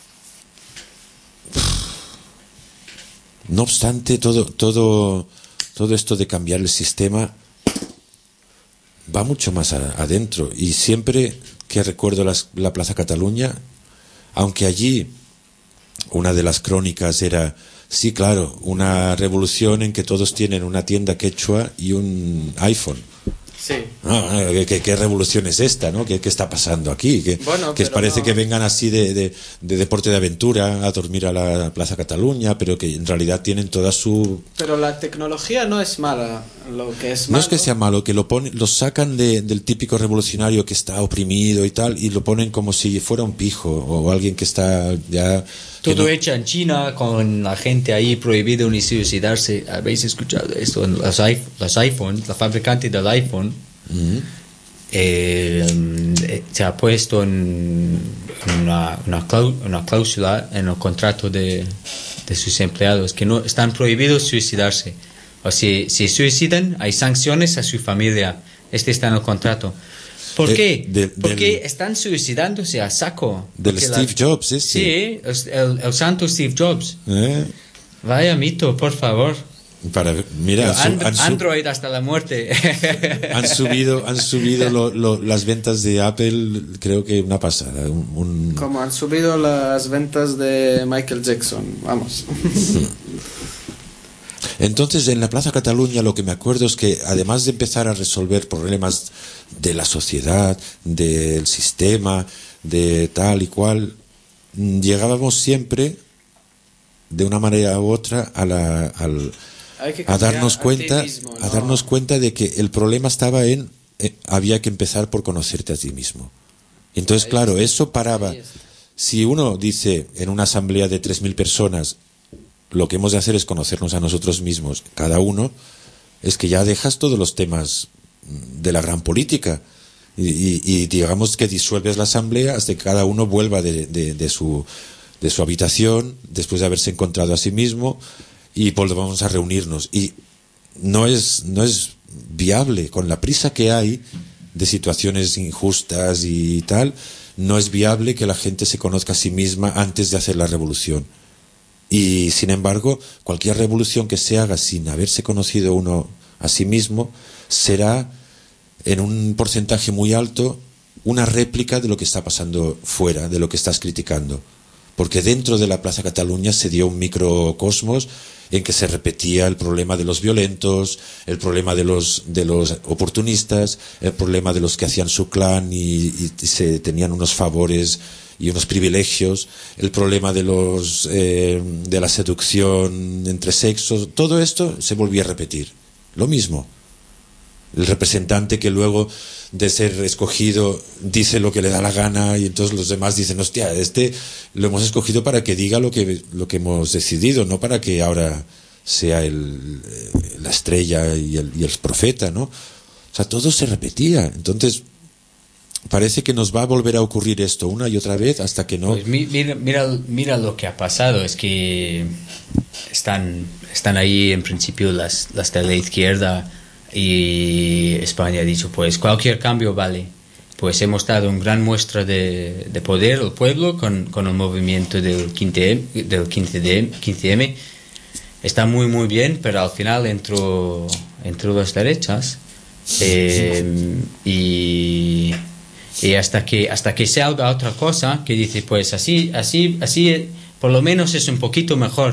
no obstante, todo esto de cambiar el sistema va mucho más adentro. Y siempre que recuerdo la Plaza Cataluña, aunque allí una de las crónicas era, sí, claro, una revolución en que todos tienen una tienda quechua y un iPhone. Sí. ¿Qué revolución es esta, no? ¿Qué está pasando aquí? Que parece que vengan así de deporte de aventura a dormir a la Plaza Cataluña, pero que en realidad tienen toda su... Pero la tecnología no es mala, lo que es malo... No es que sea malo, que lo sacan del típico revolucionario que está oprimido y tal, y lo ponen como si fuera un pijo, o alguien que está ya... Todo hecho en China, con la gente ahí prohibido ni suicidarse. ¿Habéis escuchado esto? Los iPhones, la fabricante del iPhone se ha puesto una cláusula en el contrato de sus empleados que no están prohibidos suicidarse. O si suicidan, hay sanciones a su familia. Está en el contrato. ¿Por qué? Porque están suicidándose a saco. Del Steve Jobs, Sí, el santo Steve Jobs. Vaya mito, por favor. Mira, Android hasta la muerte. Han subido las ventas de Apple, creo que una pasada. Como han subido las ventas de Michael Jackson, vamos. Entonces, en la Plaza Cataluña lo que me acuerdo es que además de empezar a resolver problemas de la sociedad, del sistema, de tal y cual, llegábamos siempre de una manera u otra a darnos cuenta, mismo, ¿no? a darnos cuenta de que el problema estaba en había que empezar por conocerte a ti mismo. Entonces, claro, eso paraba. Si uno dice en una asamblea de 3.000 personas, lo que hemos de hacer es conocernos a nosotros mismos, cada uno, es que ya dejas todos los temas de la gran política y digamos que disuelves la asamblea hasta que cada uno vuelva de su habitación después de haberse encontrado a sí mismo y volvamos a reunirnos. Y no es viable, con la prisa que hay de situaciones injustas y tal, no es viable que la gente se conozca a sí misma antes de hacer la revolución. Y sin embargo, cualquier revolución que se haga sin haberse conocido uno a sí mismo será en un porcentaje muy alto, una réplica de lo que está pasando fuera, de lo que estás criticando. Porque dentro de la Plaza Cataluña se dio un microcosmos en que se repetía el problema de los violentos, el problema de los oportunistas, el problema de los que hacían su clan y se tenían unos favores y unos privilegios, el problema de de la seducción entre sexos. Todo esto se volvía a repetir. Lo mismo. El representante que luego de ser escogido dice lo que le da la gana y entonces los demás dicen, hostia, lo hemos escogido para que diga lo que hemos decidido, no para que ahora sea la estrella y el profeta, ¿no? O sea, todo se repetía. Entonces parece que nos va a volver a ocurrir esto una y otra vez hasta que no... Pues mira lo que ha pasado, es que están ahí en principio las de la izquierda, y España ha dicho, pues cualquier cambio vale. Pues hemos dado una gran muestra de poder al pueblo con el movimiento del 15M. Está muy muy bien, pero al final entró las derechas, y hasta que salga otra cosa que dice, pues así por lo menos es un poquito mejor.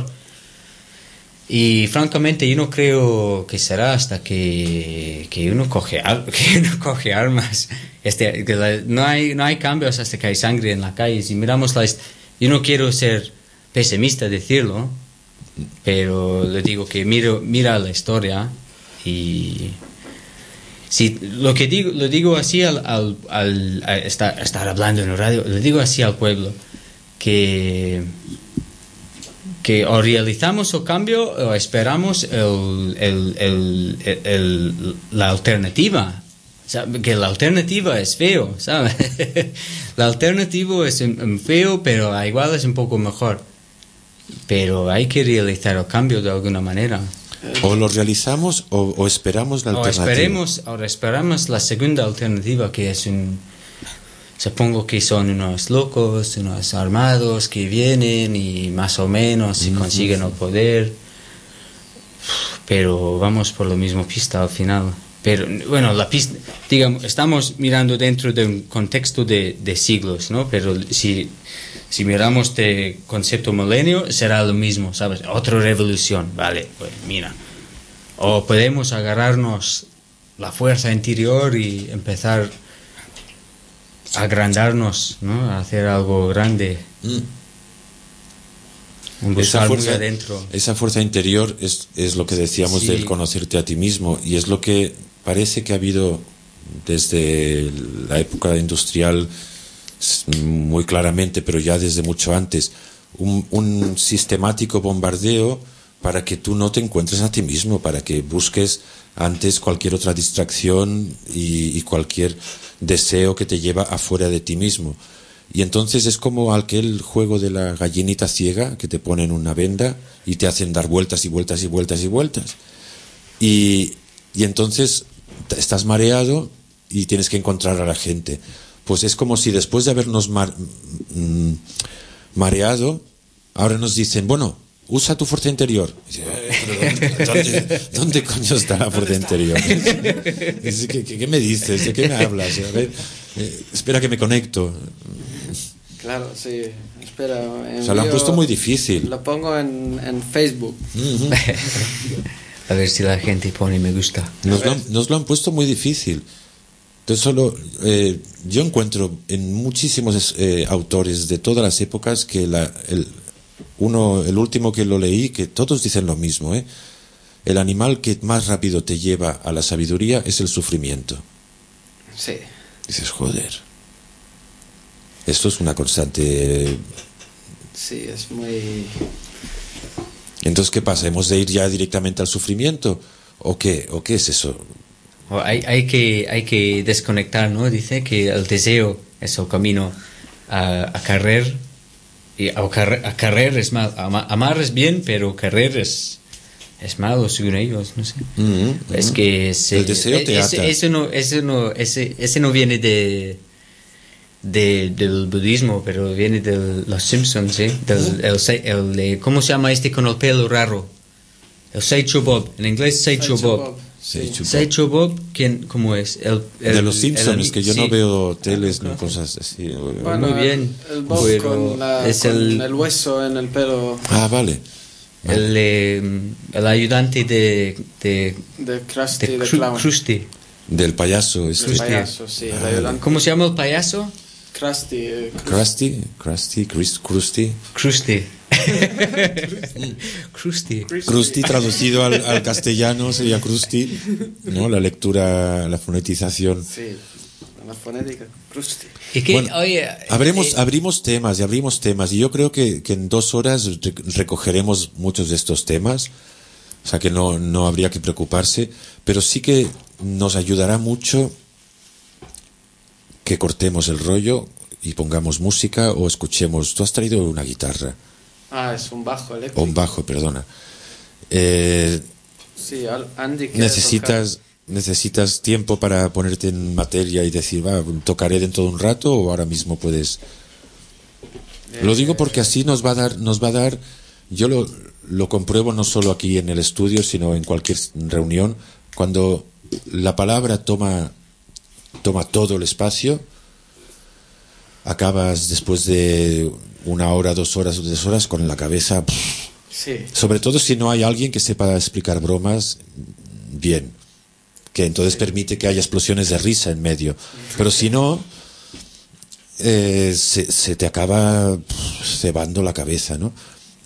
Y francamente yo no creo que será hasta que uno coge armas. No hay cambios hasta que hay sangre en la calle. Si miramos yo no quiero ser pesimista decirlo, pero le digo que mira la historia, y si lo digo así al estar hablando en la radio, le digo así al pueblo que o realizamos el cambio o esperamos la alternativa. ¿Sabe? Que la alternativa es feo, ¿sabes? La alternativa es feo, pero igual es un poco mejor. Pero hay que realizar el cambio de alguna manera. O lo realizamos o esperamos la alternativa. O esperamos la segunda alternativa, que es supongo que son unos locos, unos armados que vienen y más o menos se consiguen el poder, pero vamos por la misma pista al final. Pero bueno, la pista, digamos, estamos mirando dentro de un contexto de siglos, ¿no? Pero si miramos de concepto milenio, será lo mismo, ¿sabes? Otra revolución, vale, pues mira. O podemos agarrarnos la fuerza interior y empezar agrandarnos, ¿no? A hacer algo grande. Buscar muy adentro. Esa fuerza interior es lo que decíamos del conocerte a ti mismo, y es lo que parece que ha habido desde la época industrial muy claramente, pero ya desde mucho antes, un sistemático bombardeo para que tú no te encuentres a ti mismo, para que busques antes cualquier otra distracción y cualquier deseo que te lleva afuera de ti mismo. Y entonces es como aquel juego de la gallinita ciega, que te ponen una venda y te hacen dar vueltas y vueltas y vueltas y vueltas. Y entonces estás mareado y tienes que encontrar a la gente. Pues es como si después de habernos mareado, ahora nos dicen, bueno, usa tu fuerza interior. ¿Dónde coño está la fuerza interior? ¿Qué me dices? ¿De qué me hablas? A ver, espera que me conecto. Claro, sí. Espera. O sea, lo han puesto muy difícil. Lo pongo en Facebook. A ver si la gente pone me gusta. Nos lo han puesto muy difícil. Entonces yo encuentro en muchísimos autores de todas las épocas que el último que lo leí, que todos dicen lo mismo, el animal que más rápido te lleva a la sabiduría es el sufrimiento. Sí. Dices, joder, esto es una constante. Sí, es muy... Entonces, ¿qué pasa? ¿Hemos de ir ya directamente al sufrimiento? ¿O qué es eso? Hay que desconectar, ¿no? Dice que el deseo es el camino a correr. Y a correr es mal, amar es bien, pero correr es malo según ellos, no sé. Es que el deseo te ata. Ese no viene del budismo, pero viene de los Simpsons, ¿sí? ¿Cómo se llama este con el pelo raro? El Seicho Bob, en inglés Seicho Bob. Se ha hecho Bob, ¿cómo es? De los Simpsons, que yo no veo teles ni cosas así. Bueno, muy bien. El Bob Pero con el hueso en el pelo. Ah, vale. El ayudante de Krusty, de Clown. Krusty. Del payaso. El payaso, sí. El ayudante. ¿Cómo se llama el payaso? Krusty. Krusty. Krusty traducido al castellano sería Krusty, ¿no? La lectura, la fonetización. Sí, la fonética, Krusty. ¿Y qué? Bueno, Oye, abrimos temas y yo creo que en 2 horas recogeremos muchos de estos temas, o sea que no habría que preocuparse, pero sí que nos ayudará mucho que cortemos el rollo y pongamos música o escuchemos. Tú has traído una guitarra. Ah, es un bajo eléctrico. O un bajo, perdona. Sí, Andy necesitas tiempo para ponerte en materia y decir, tocaré dentro de un rato, o ahora mismo puedes. Lo digo porque así nos va a dar. Yo lo compruebo no solo aquí en el estudio, sino en cualquier reunión. Cuando la palabra toma todo el espacio, acabas después de 1 hora, 2 horas o 3 horas con la cabeza. Sí. Sobre todo si no hay alguien que sepa explicar bromas bien, que entonces permite que haya explosiones de risa en medio. Pero si no, se te acaba cebando la cabeza, ¿no?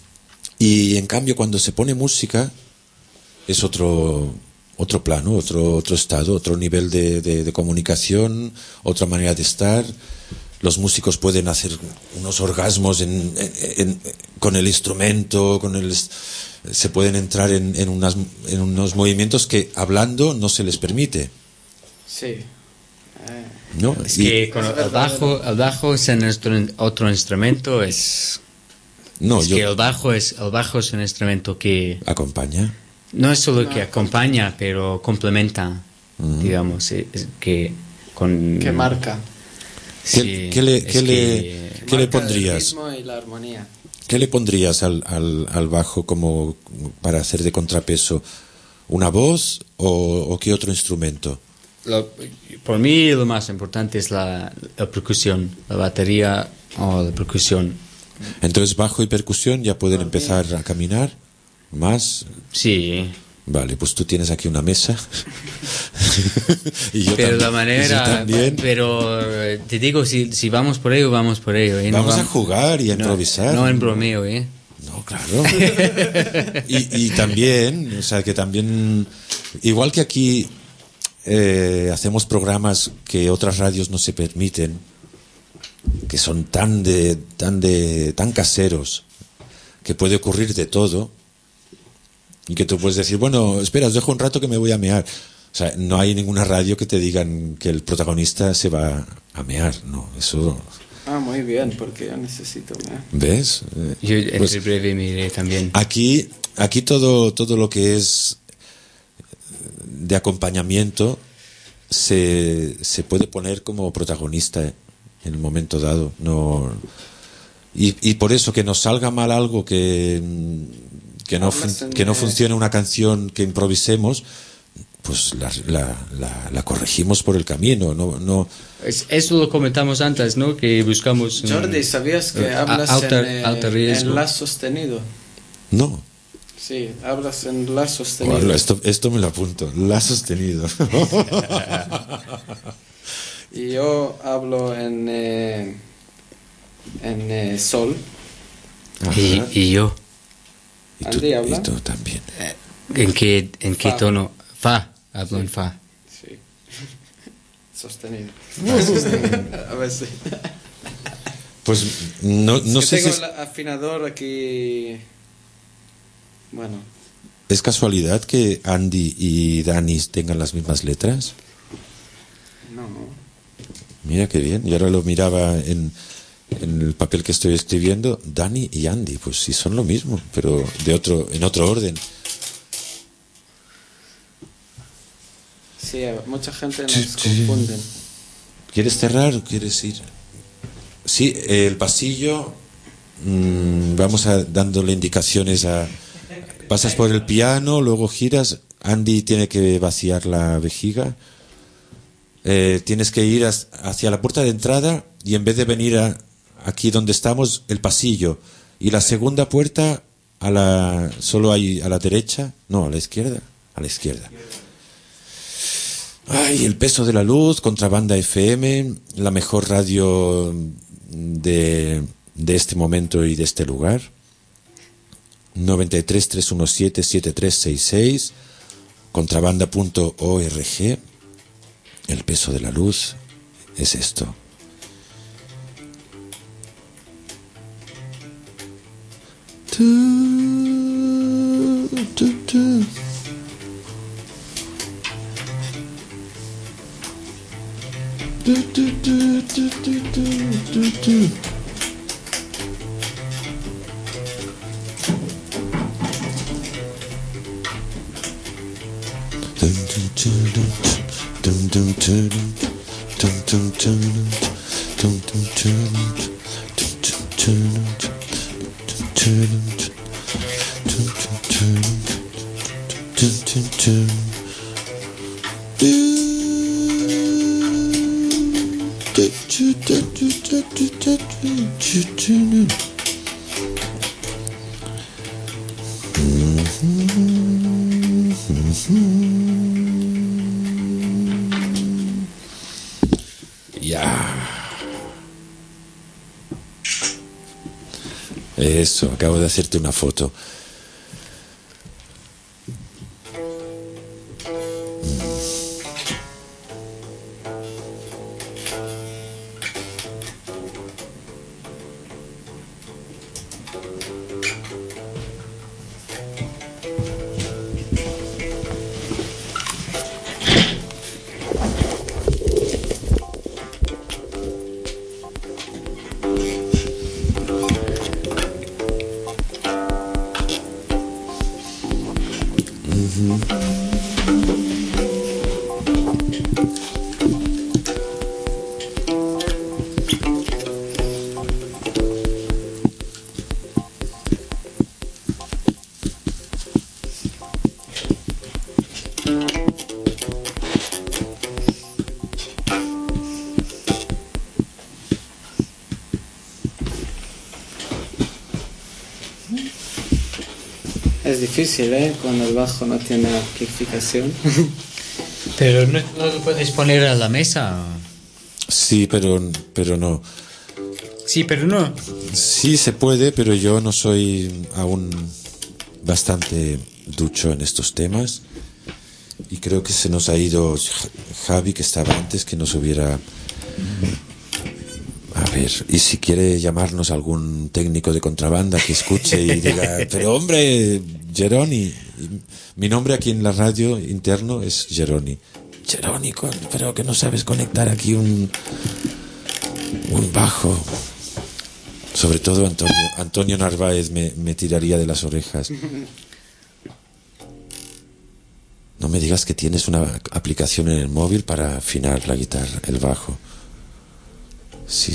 Y en cambio cuando se pone música es otro plano, otro estado, otro nivel de comunicación, otra manera de estar. Los músicos pueden hacer unos orgasmos con el instrumento, se pueden entrar en unos movimientos que hablando no se les permite. Sí. ¿No? Es que con el bajo es otro instrumento, es... No, que el bajo es un instrumento que... acompaña. No es solo que acompaña, pero complementa, digamos, que marca. Sí, ¿Qué le pondrías? El ritmo y la armonía. ¿Qué le pondrías al bajo como para hacer de contrapeso? ¿Una voz o qué otro instrumento? Por mí lo más importante es la percusión, la batería o la percusión. Entonces bajo y percusión ya pueden empezar a caminar más. Sí. Vale, pues tú tienes aquí una mesa. Y yo pero también, la manera, también. Pero te digo, si vamos por ello, vamos por ello. Vamos a jugar y a improvisar. No en bromeo, ¿eh? No, claro. y también, o sea, que también, igual que aquí hacemos programas que otras radios no se permiten, que son tan caseros, que puede ocurrir de todo. Y que tú puedes decir, bueno, espera, os dejo un rato que me voy a mear. O sea, no hay ninguna radio que te digan que el protagonista se va a mear, no, eso... Ah, muy bien, porque yo necesito mear. ¿Ves? Yo entre breve me iré también. Aquí todo lo que es de acompañamiento se puede poner como protagonista en el momento dado. No, y por eso que nos salga mal algo que no funcione una canción que improvisemos, pues la corregimos por el camino. No. Eso lo comentamos antes, ¿no? Que buscamos... Jordi, ¿sabías que hablas en la sostenido? No. Sí, hablas en la sostenido. Bueno, esto me lo apunto, la sostenido. Y yo hablo en sol. Y yo. Andy habla. Y tú también. ¿En qué tono? Fa. Hablo en fa. Sí. Sostenido. A ver si. Pues no sé tengo si... el afinador aquí. Bueno. ¿Es casualidad que Andy y Dani tengan las mismas letras? No. Mira qué bien. Y ahora lo miraba en el papel que estoy escribiendo, Dani y Andy, pues sí son lo mismo, pero en otro orden. Sí, mucha gente nos confunden. ¿Quieres cerrar o quieres ir? Sí, el pasillo, vamos dándole indicaciones pasas por el piano, luego giras, Andy tiene que vaciar la vejiga, tienes que ir hacia la puerta de entrada y en vez de venir aquí donde estamos, el pasillo. Y la segunda puerta solo hay a la derecha, no, a la izquierda. A la izquierda. Ay, el peso de la luz, Contrabanda FM, la mejor radio de este momento y de este lugar. 93-317-7366, contrabanda.org. El peso de la luz es esto. Eso, acabo de hacerte una foto. Es difícil, cuando el bajo no tiene amplificación. Pero no lo puedes poner a la mesa. Sí, pero no. Sí, pero no. Sí se puede, pero yo no soy aún bastante ducho en estos temas. Y creo que se nos ha ido Javi, que estaba antes, que nos hubiera... A ver, y si quiere llamarnos algún técnico de contrabanda que escuche y diga, pero hombre, Geroni, mi nombre aquí en la radio interno es Geroni. Geroni, pero que no sabes conectar aquí un bajo. Sobre todo Antonio Narváez me tiraría de las orejas. No me digas que tienes una aplicación en el móvil para afinar la guitarra, el bajo. Sí.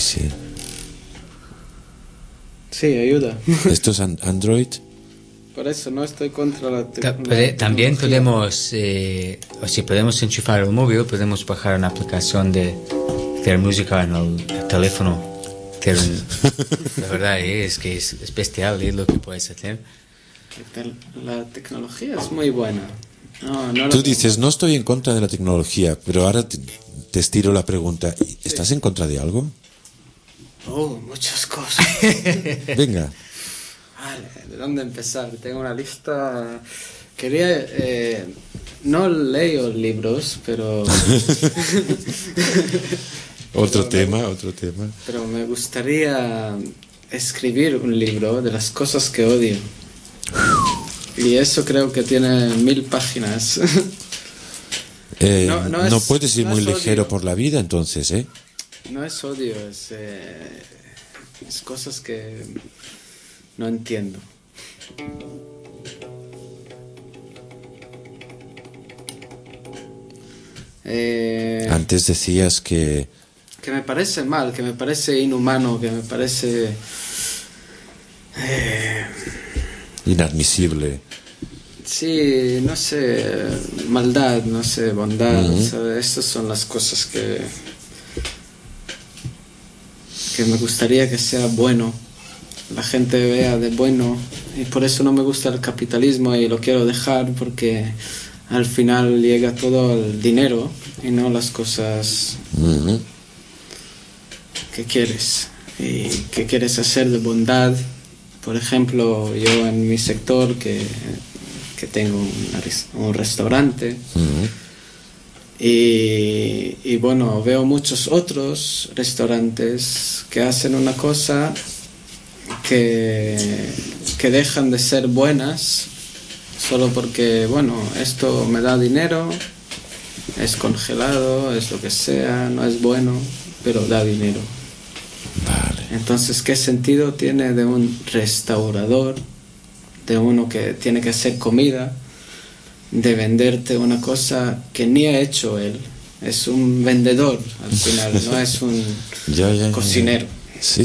Sí, ayuda. ¿Esto es Android? Por eso no estoy contra la tecnología. También podemos, o si podemos enchufar el móvil, podemos bajar una aplicación de hacer música en el teléfono. La verdad es que es bestial lo que puedes hacer. La tecnología es muy buena. Tú dices, no estoy en contra de la tecnología, pero ahora te estiro la pregunta. ¿Estás en contra de algo? Muchas cosas. Venga. Vale, ¿de dónde empezar? Tengo una lista. Quería... no leo libros, pero... Otro tema. Pero me gustaría escribir un libro de las cosas que odio. Y eso creo que tiene 1000 páginas. No puedes ir muy ligero por la vida, entonces, ¿eh? No es odio, es cosas que no entiendo. Antes decías que me parece mal, que me parece inhumano, que me parece... inadmisible. Sí, no sé, maldad, no sé, bondad, ¿sabes? Estas son las cosas que me gustaría que sea bueno, la gente vea de bueno, y por eso no me gusta el capitalismo y lo quiero dejar, porque al final llega todo el dinero y no las cosas que quieres y que quieres hacer de bondad. Por ejemplo, yo en mi sector que tengo un restaurante, y bueno, veo muchos otros restaurantes que hacen una cosa que dejan de ser buenas solo porque, bueno, esto me da dinero, es congelado, es lo que sea, no es bueno, pero da dinero. Vale. Entonces, ¿qué sentido tiene de un restaurador, de uno que tiene que hacer comida, de venderte una cosa que ni ha hecho él? Es un vendedor al final, no es un cocinero. Sí.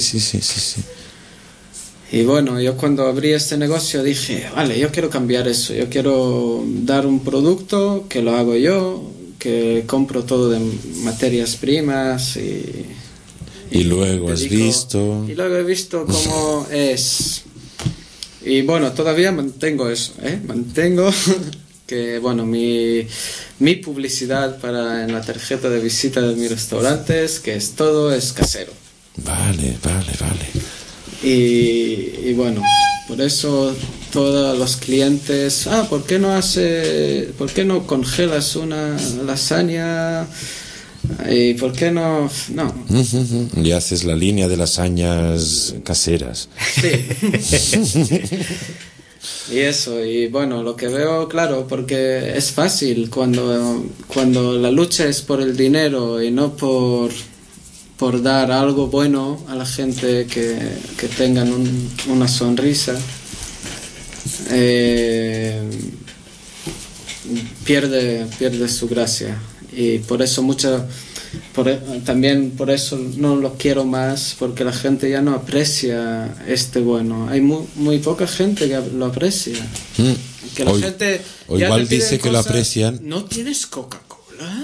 Y bueno, yo cuando abrí este negocio dije, vale, yo quiero cambiar eso, yo quiero dar un producto que lo hago yo, que compro todo de materias primas y luego has visto... Y luego he visto cómo es. Y bueno, todavía mantengo eso, mantengo que, bueno, mi publicidad en la tarjeta de visita de mi restaurante es que todo es casero. Vale. Y bueno, por eso todos los clientes, ¿por qué no congelas una lasaña? ¿Y por qué no? Y haces la línea de lasañas caseras. Sí. Y eso, y bueno, lo que veo, claro, porque es fácil cuando la lucha es por el dinero y no por dar algo bueno a la gente, que tengan una sonrisa, pierde su gracia. Y por eso también por eso no lo quiero más, porque la gente ya no aprecia este bueno. Hay muy poca gente que lo aprecia. Que la gente o igual dice que lo aprecian. ¿No tienes Coca-Cola?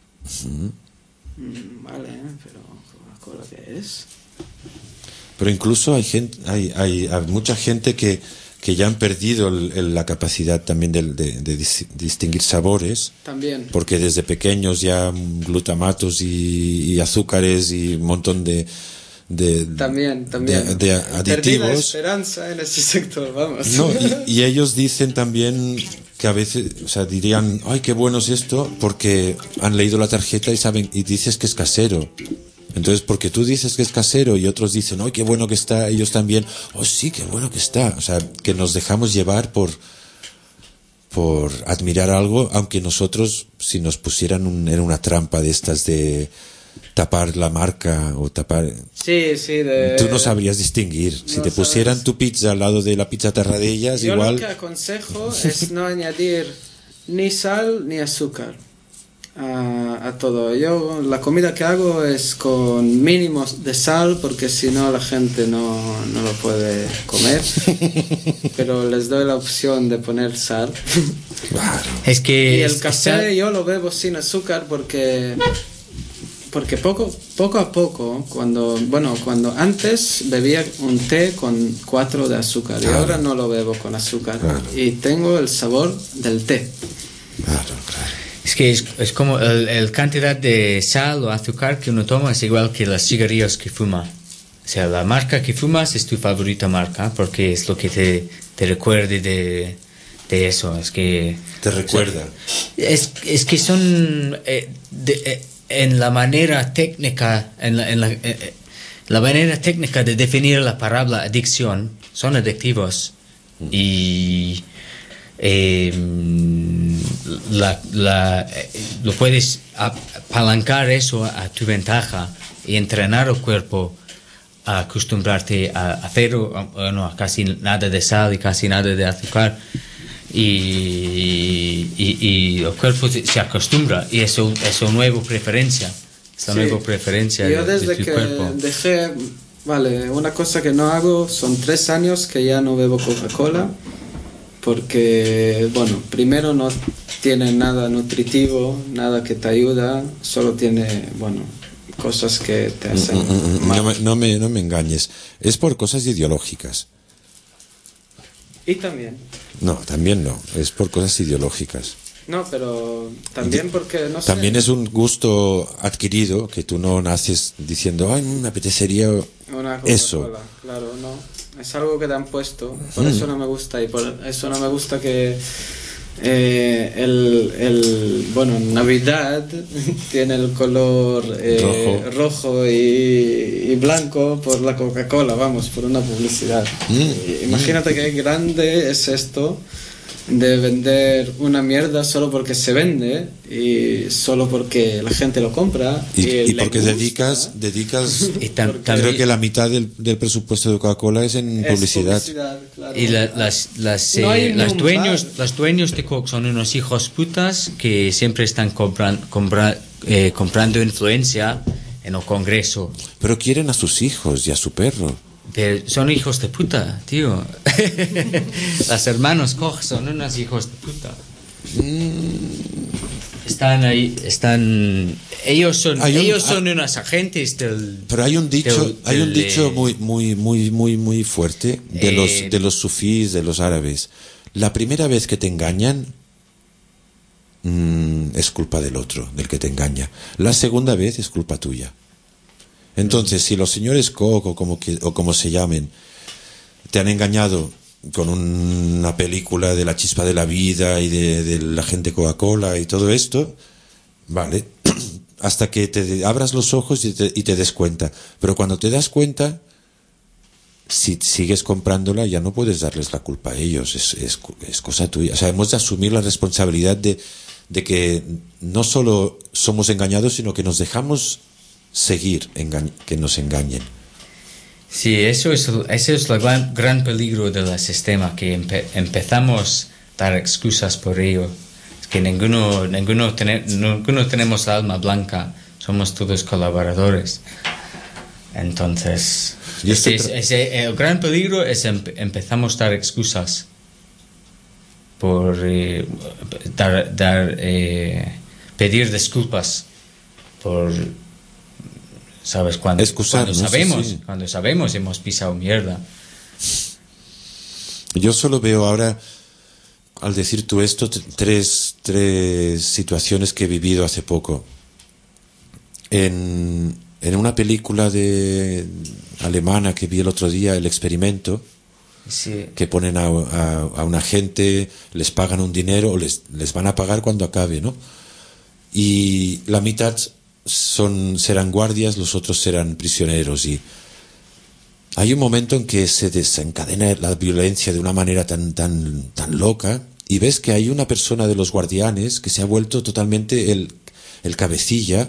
Vale, pero ¿Coca-Cola qué es? Pero incluso hay mucha gente que ya han perdido la capacidad también de distinguir sabores. También. Porque desde pequeños ya glutamatos y azúcares y un montón de también de aditivos. Perdí la esperanza en ese sector, vamos. No, y ellos dicen también que a veces, o sea, dirían, ay, qué bueno es esto, porque han leído la tarjeta y saben, y dices que es casero. Entonces, porque tú dices que es casero y otros dicen, ¡ay, qué bueno que está! Ellos también, ¡oh, sí, qué bueno que está! O sea, que nos dejamos llevar por admirar algo, aunque nosotros, si nos pusieran en una trampa de estas de tapar la marca o tapar... Sí, tú no sabrías distinguir. Si te pusieran tu pizza al lado de la pizza Terradellas, yo igual... Yo lo que aconsejo es no añadir ni sal ni azúcar a todo. Yo la comida que hago es con mínimos de sal, porque si no la gente no lo puede comer. Pero les doy la opción de poner sal. Claro. Es que y el café yo lo bebo sin azúcar porque poco a poco, cuando antes bebía un té con 4 de azúcar, y ahora no lo bebo con azúcar, y tengo el sabor del té. Claro. Es que es como el cantidad de sal o azúcar que uno toma es igual que los cigarrillos que fuma. O sea, la marca que fumas es tu favorita marca, porque es lo que te recuerde de eso. Es que te recuerda. O sea, es que son en la manera técnica, la manera técnica de definir la palabra adicción, son adictivos. Y lo puedes apalancar eso a tu ventaja y entrenar el cuerpo a acostumbrarte a cero, a casi nada de sal y casi nada de azúcar, y el cuerpo se acostumbra, y eso es una nueva preferencia. Es la nueva preferencia. Yo desde de tu que cuerpo. dejé, una cosa que no hago, son 3 años que ya no bebo Coca-Cola, porque, bueno, primero no tiene nada nutritivo, nada que te ayuda, solo tiene, bueno, cosas que te hacen mal. No me engañes, es por cosas ideológicas. Y también. No, también no, es por cosas ideológicas. No, pero también porque, no sé... También es un gusto adquirido, que tú no naces diciendo, ay, me apetecería eso. Claro, no. Es algo que te han puesto, por eso no me gusta, y por eso no me gusta que bueno, Navidad tiene el color rojo y blanco por la Coca-Cola, vamos, por una publicidad. Imagínate qué grande es esto de vender una mierda solo porque se vende y solo porque la gente lo compra y porque dedicas creo que la mitad del presupuesto de Coca-Cola es en publicidad, claro. Y los dueños de Coke son unos hijos putas que siempre están comprando influencia en el Congreso, pero quieren a sus hijos y a su perro. Pero son hijos de puta, tío. Los hermanos Koch son unos hijos de puta. Están ahí, ellos son unos agentes del... Pero hay un dicho muy fuerte de los sufís, de los árabes. La primera vez que te engañan es culpa del otro, del que te engaña. La segunda vez es culpa tuya. Entonces, si los señores Koch o como se llamen te han engañado con una película de la chispa de la vida y de la gente Coca-Cola y todo esto, vale, hasta que te abras los ojos y te des cuenta. Pero cuando te das cuenta, si sigues comprándola, ya no puedes darles la culpa a ellos, es cosa tuya. O sea, hemos de asumir la responsabilidad de que no solo somos engañados, sino que nos dejamos seguir que nos engañen. Sí, eso es el gran peligro del sistema, que empezamos a dar excusas por ello. Es que ninguno tenemos la alma blanca, somos todos colaboradores. Entonces, el gran peligro es empezamos a dar excusas por pedir disculpas por... ¿Sabes? Cuando sabemos hemos pisado mierda. Yo solo veo ahora, al decir tú esto, tres situaciones que he vivido hace poco. En una película alemana que vi el otro día, El Experimento, sí, que ponen a una gente, les pagan un dinero, o les van a pagar cuando acabe, ¿no? Y la mitad serán guardias, los otros serán prisioneros, y hay un momento en que se desencadena la violencia de una manera tan loca, y ves que hay una persona de los guardianes que se ha vuelto totalmente el cabecilla,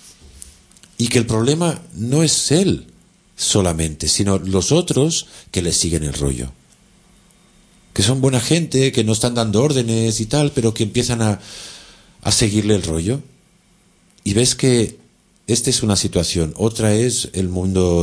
y que el problema no es él solamente, sino los otros que le siguen el rollo, que son buena gente, que no están dando órdenes y tal, pero que empiezan a seguirle el rollo. Y ves que esta es una situación. Otra es el mundo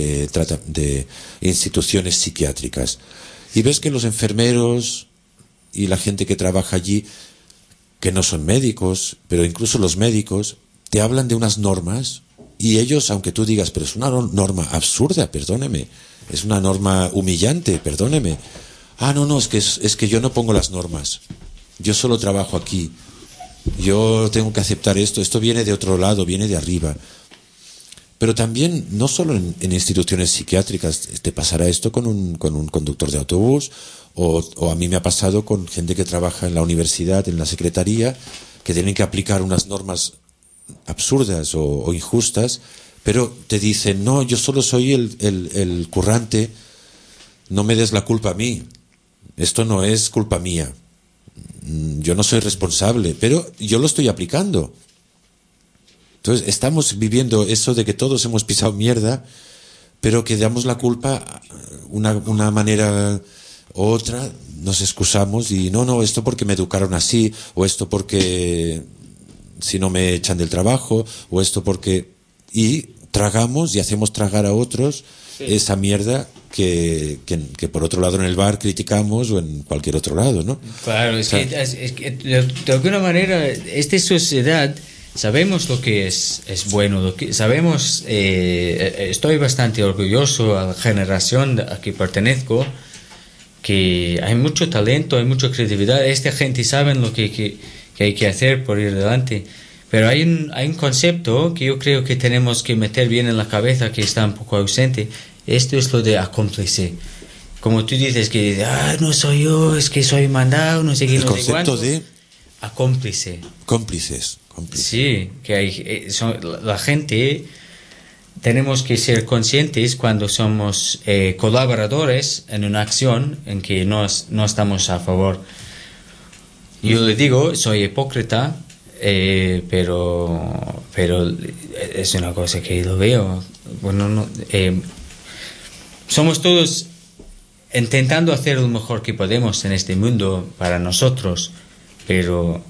de instituciones psiquiátricas. Y ves que los enfermeros y la gente que trabaja allí, que no son médicos, pero incluso los médicos, te hablan de unas normas, y ellos, aunque tú digas, pero es una norma absurda, perdóneme, es una norma humillante, perdóneme. No, es que yo no pongo las normas. Yo solo trabajo aquí. Yo tengo que aceptar esto viene de otro lado, viene de arriba. Pero también, no solo en instituciones psiquiátricas, te pasará esto con un conductor de autobús, o a mí me ha pasado con gente que trabaja en la universidad, en la secretaría, que tienen que aplicar unas normas absurdas o injustas, pero te dicen, no, yo solo soy el currante, no me des la culpa a mí, esto no es culpa mía. Yo no soy responsable, pero yo lo estoy aplicando. Entonces estamos viviendo eso de que todos hemos pisado mierda, pero que damos la culpa una manera u otra, nos excusamos y no, esto porque me educaron así, o esto porque si no me echan del trabajo, o esto porque... Y tragamos y hacemos tragar a otros esa mierda que por otro lado en el bar criticamos o en cualquier otro lado, ¿no? Claro, es que de alguna manera esta sociedad sabemos lo que es bueno, sabemos, estoy bastante orgulloso a la generación a que pertenezco, que hay mucho talento, hay mucha creatividad, esta gente sabe lo que hay que hacer por ir adelante. Pero hay un concepto que yo creo que tenemos que meter bien en la cabeza, que está un poco ausente. Esto es lo de acómplice. Como tú dices que no soy yo, es que soy mandado, no sé qué, no sé cuánto. El concepto de acómplice. Cómplices. Sí, que hay la gente, tenemos que ser conscientes cuando somos colaboradores en una acción en que no estamos a favor. Yo le digo, soy hipócrita, pero es una cosa que lo veo. Bueno, somos todos intentando hacer lo mejor que podemos en este mundo para nosotros, pero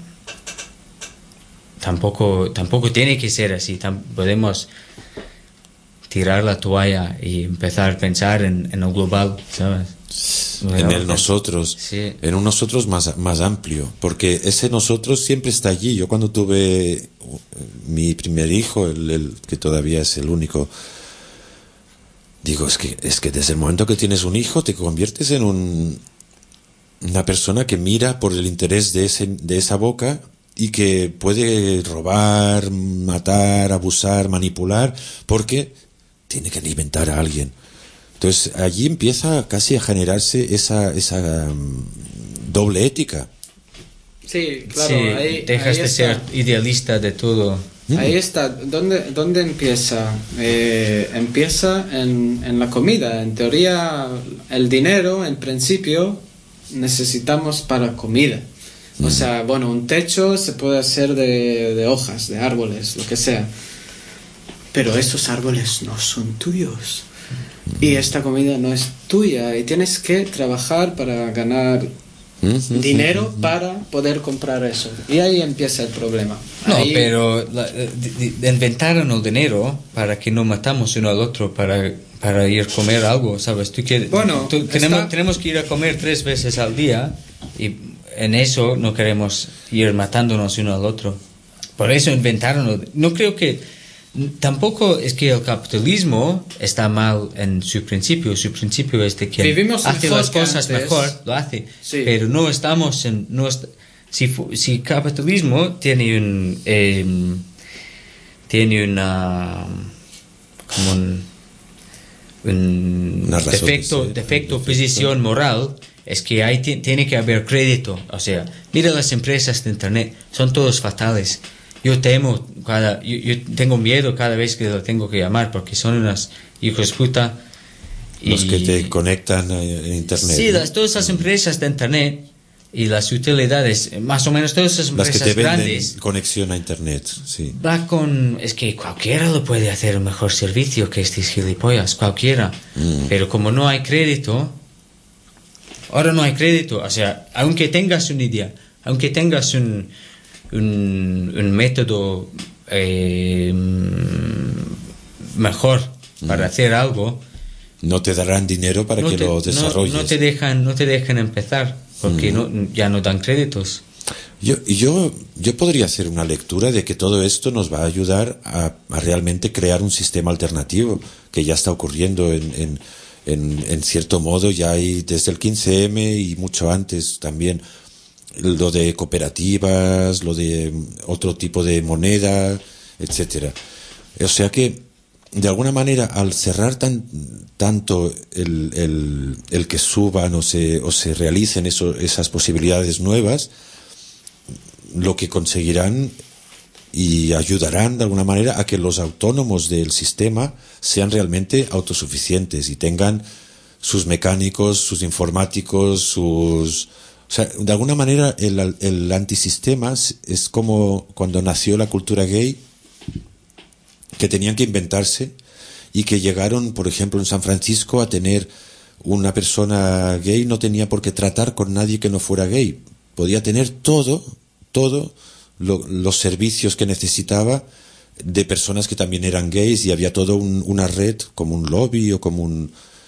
tampoco tiene que ser así. Podemos tirar la toalla y empezar a pensar en lo global, ¿sabes? En el nosotros, sí. En un nosotros más amplio, porque ese nosotros siempre está allí. Yo cuando tuve mi primer hijo, el que todavía es el único, digo, es que desde el momento que tienes un hijo te conviertes en una persona que mira por el interés de esa boca y que puede robar, matar, abusar, manipular, porque tiene que alimentar a alguien. Entonces allí empieza casi a generarse esa doble ética. Sí, claro. Sí, ahí dejas de ser está. Idealista de todo. Ahí está. ¿Dónde empieza? Empieza en la comida. En teoría, el dinero, en principio, necesitamos para comida. O sea, bueno, un techo se puede hacer de hojas, de árboles, lo que sea. Pero esos árboles no son tuyos. Y esta comida no es tuya. Y tienes que trabajar para ganar dinero para poder comprar eso. Y ahí empieza el problema. No, ahí... pero inventaron el dinero para que no matamos uno al otro para ir a comer algo, ¿sabes? Tenemos que ir a comer 3 veces al día y en eso no queremos ir matándonos uno al otro. Por eso inventaron. No creo que... Tampoco es que el capitalismo está mal en su principio. Su principio es de que hace las cosas mejor, lo hace. Sí. Pero no estamos en... Si capitalismo tiene un defecto posición moral, es que tiene que haber crédito. O sea, mira las empresas de internet, son todos fatales. Yo temo, yo tengo miedo cada vez que lo tengo que llamar, porque son unos hijos de puta. Los que te conectan a internet. Sí, todas las empresas de internet y las utilidades, más o menos todas esas empresas las que te grandes, venden conexión a internet, sí. Es que cualquiera lo puede hacer un mejor servicio que estos gilipollas, cualquiera. Pero como no hay crédito, ahora no hay crédito. O sea, aunque tengas una idea, aunque tengas un método mejor para hacer algo, no te darán dinero para que lo desarrolles. No te dejan empezar porque ya no dan créditos. Yo podría hacer una lectura de que todo esto nos va a ayudar a realmente crear un sistema alternativo que ya está ocurriendo en cierto modo. Ya hay desde el 15M y mucho antes también lo de cooperativas, lo de otro tipo de moneda, etcétera. O sea que de alguna manera al cerrar tanto el que suban o se realicen esas posibilidades nuevas, lo que conseguirán y ayudarán de alguna manera a que los autónomos del sistema sean realmente autosuficientes y tengan sus mecánicos, sus informáticos, o sea, de alguna manera el antisistema es como cuando nació la cultura gay, que tenían que inventarse y que llegaron, por ejemplo, en San Francisco a tener una persona gay, no tenía por qué tratar con nadie que no fuera gay. Podía tener todos los servicios que necesitaba de personas que también eran gays y había toda una red, como un lobby o como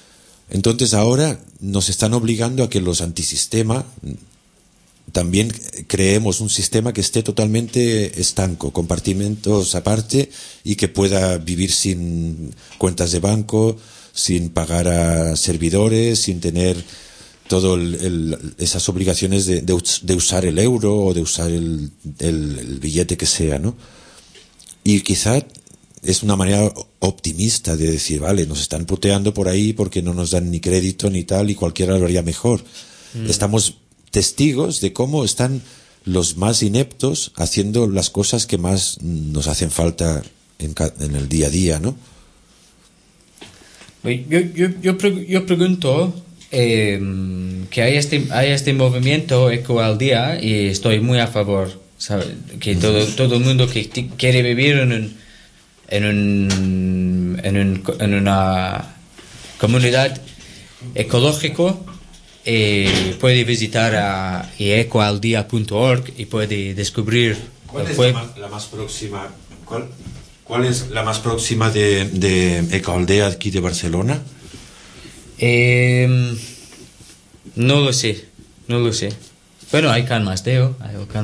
Entonces ahora nos están obligando a que los antisistema también creemos un sistema que esté totalmente estanco, compartimentos aparte y que pueda vivir sin cuentas de banco, sin pagar a servidores, sin tener todo esas obligaciones de usar el euro o de usar el billete que sea, ¿no? Y quizá es una manera optimista de decir, vale, nos están puteando por ahí porque no nos dan ni crédito ni tal y cualquiera lo haría mejor. Estamos testigos de cómo están los más ineptos haciendo las cosas que más nos hacen falta en el día a día, ¿no? Yo pregunto que hay este movimiento Eco al Día y estoy muy a favor, ¿sabes? Que todo el mundo que quiere vivir en una comunidad ecológica puede visitar ecoaldia.org y puede descubrir. ¿Cuál es la más próxima? ¿Cuál es la más próxima de Ecoaldea aquí de Barcelona? No lo sé. Bueno, hay Can Masteo.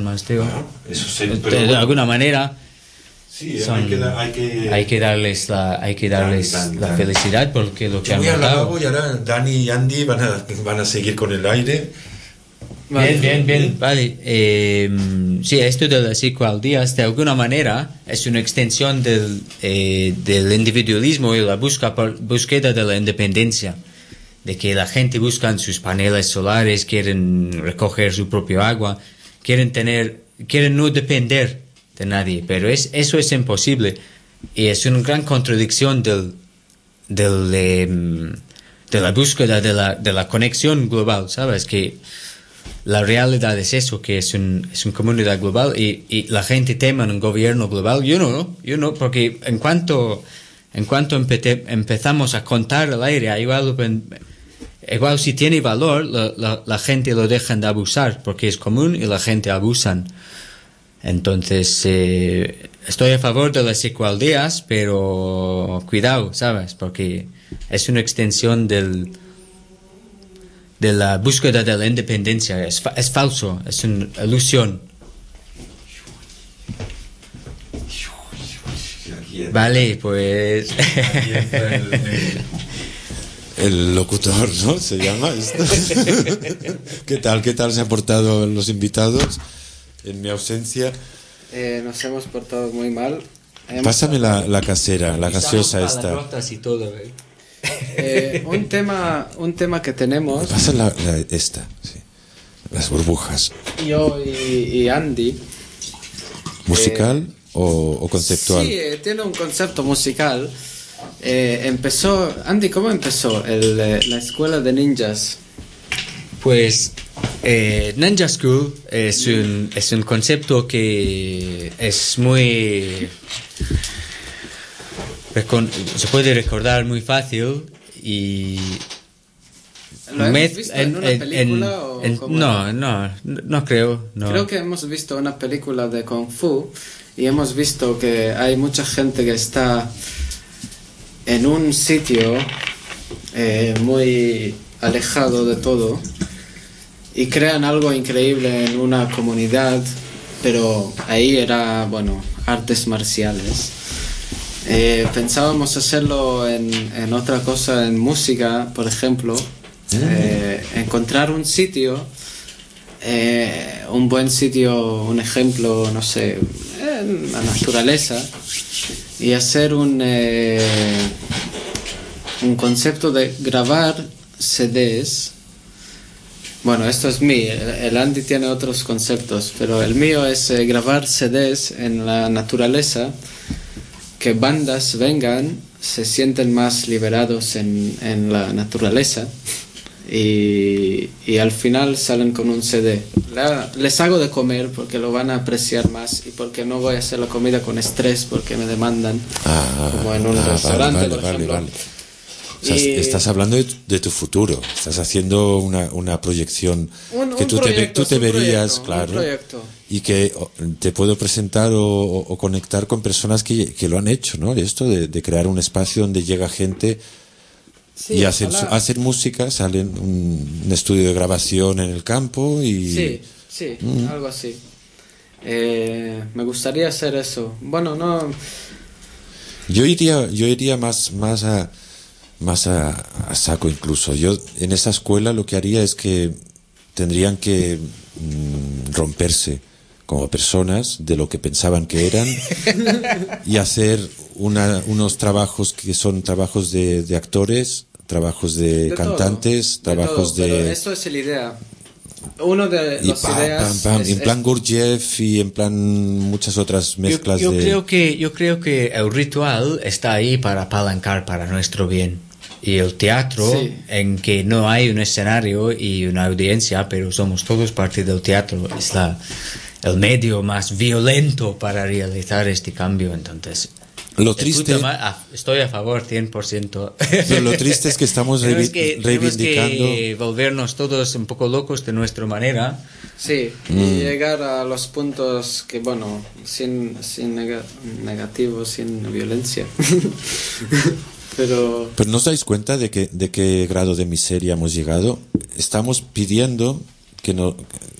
De alguna manera. Sí, hay que darles la felicidad porque lo que han dado. Y ahora Dani y Andy van a seguir con el aire. Bien, vale. Sí, esto de las ecoaldeas de alguna manera es una extensión del individualismo y la búsqueda de la independencia, de que la gente busca sus paneles solares, quieren recoger su propio agua, quieren no depender de nadie, pero eso es imposible y es una gran contradicción de la búsqueda de la conexión global, ¿sabes? Que la realidad es eso, que es una comunidad global y la gente teme un gobierno global. Yo no, porque en cuanto empezamos a contar el aire, igual si tiene valor, la gente lo dejan de abusar, porque es común y la gente abusan. Entonces, estoy a favor de las ecoaldeas, pero cuidado, ¿sabes? Porque es una extensión de la búsqueda de la independencia. Es falso, es una ilusión. Vale, pues... El locutor, ¿no? Se llama esto. ¿Qué tal se han portado los invitados en mi ausencia? Nos hemos portado muy mal. Pásame la casera, la gaseosa esta. Y todo, un tema que tenemos. Pasa esta, sí. Las burbujas. Yo y Andy. ¿Musical o conceptual? Sí, tiene un concepto musical. Andy, ¿cómo empezó la escuela de ninjas? Pues Ninja School es un concepto que es muy... se puede recordar muy fácil y... ¿Lo hemos visto en una película o cómo? No creo. No. Creo que hemos visto una película de Kung Fu y hemos visto que hay mucha gente que está en un sitio muy alejado de todo y crean algo increíble en una comunidad, pero ahí era, artes marciales. Pensábamos hacerlo en otra cosa, en música, por ejemplo. Encontrar un sitio, un buen sitio, un ejemplo, no sé, en la naturaleza, y hacer un concepto de grabar CDs. Bueno, esto es mío, el Andy tiene otros conceptos, pero el mío es grabar CDs en la naturaleza, que bandas vengan, se sienten más liberados en la naturaleza y al final salen con un CD. Les hago de comer porque lo van a apreciar más y porque no voy a hacer la comida con estrés porque me demandan, como en un restaurante, por ejemplo. Vale. O sea, estás hablando de tu futuro, estás haciendo una proyección que tú te verías, claro, y que te puedo presentar o conectar con personas que lo han hecho, ¿no? Esto de crear un espacio donde llega gente Sí, y hacen música, salen un estudio de grabación en el campo y... Sí, algo así. Me gustaría hacer eso. Bueno, no... Yo iría más a saco incluso. Yo en esa escuela lo que haría es que tendrían que romperse como personas de lo que pensaban que eran y hacer unos trabajos que son trabajos de actores, trabajos de cantantes, trabajos de... Pero esto es la idea. Uno de las ideas en plan Gurdjieff y en plan muchas otras mezclas yo creo que el ritual está ahí para apalancar para nuestro bien. Y el teatro, en que no hay un escenario y una audiencia, pero somos todos parte del teatro, es el medio más violento para realizar este cambio. Entonces, lo triste, estoy a favor 100%. Pero lo triste es que estamos reivindicando. Tenemos que volvernos todos un poco locos de nuestra manera. Sí, y llegar a los puntos que, bueno, sin negativos, sin violencia. Pero ¿no os dais cuenta de qué grado de miseria hemos llegado? Estamos pidiendo que no...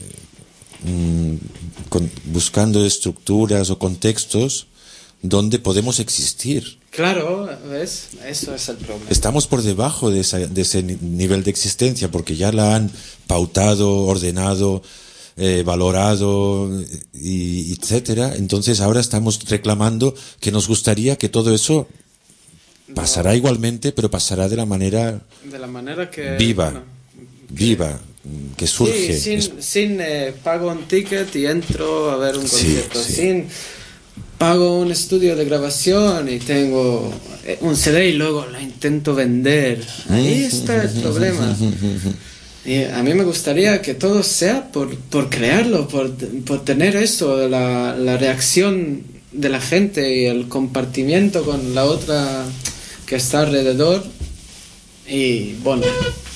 buscando estructuras o contextos donde podemos existir. Claro, ¿ves? Eso es el problema. Estamos por debajo de ese nivel de existencia porque ya la han pautado, ordenado, valorado, y etcétera. Entonces ahora estamos reclamando que nos gustaría que todo eso pasará igualmente, pero pasará de la manera que viva, bueno, viva, que surge. Sí, sin pago un ticket y entro a ver un concierto. Sí. Sin pago un estudio de grabación y tengo un CD y luego la intento vender. Ahí está el problema. Y a mí me gustaría que todo sea por crearlo, por tener eso, la reacción de la gente y el compartimiento con la otra que está alrededor. Y bueno,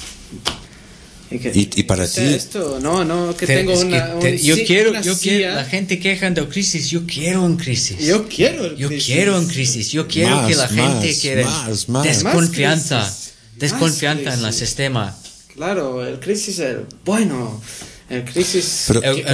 y para ti esto que tengo yo quiero la gente quejan de crisis. Yo quiero un crisis. Yo quiero un crisis. Yo quiero que la gente quiera desconfianza en el sistema. Claro, el crisis es bueno. El crisis.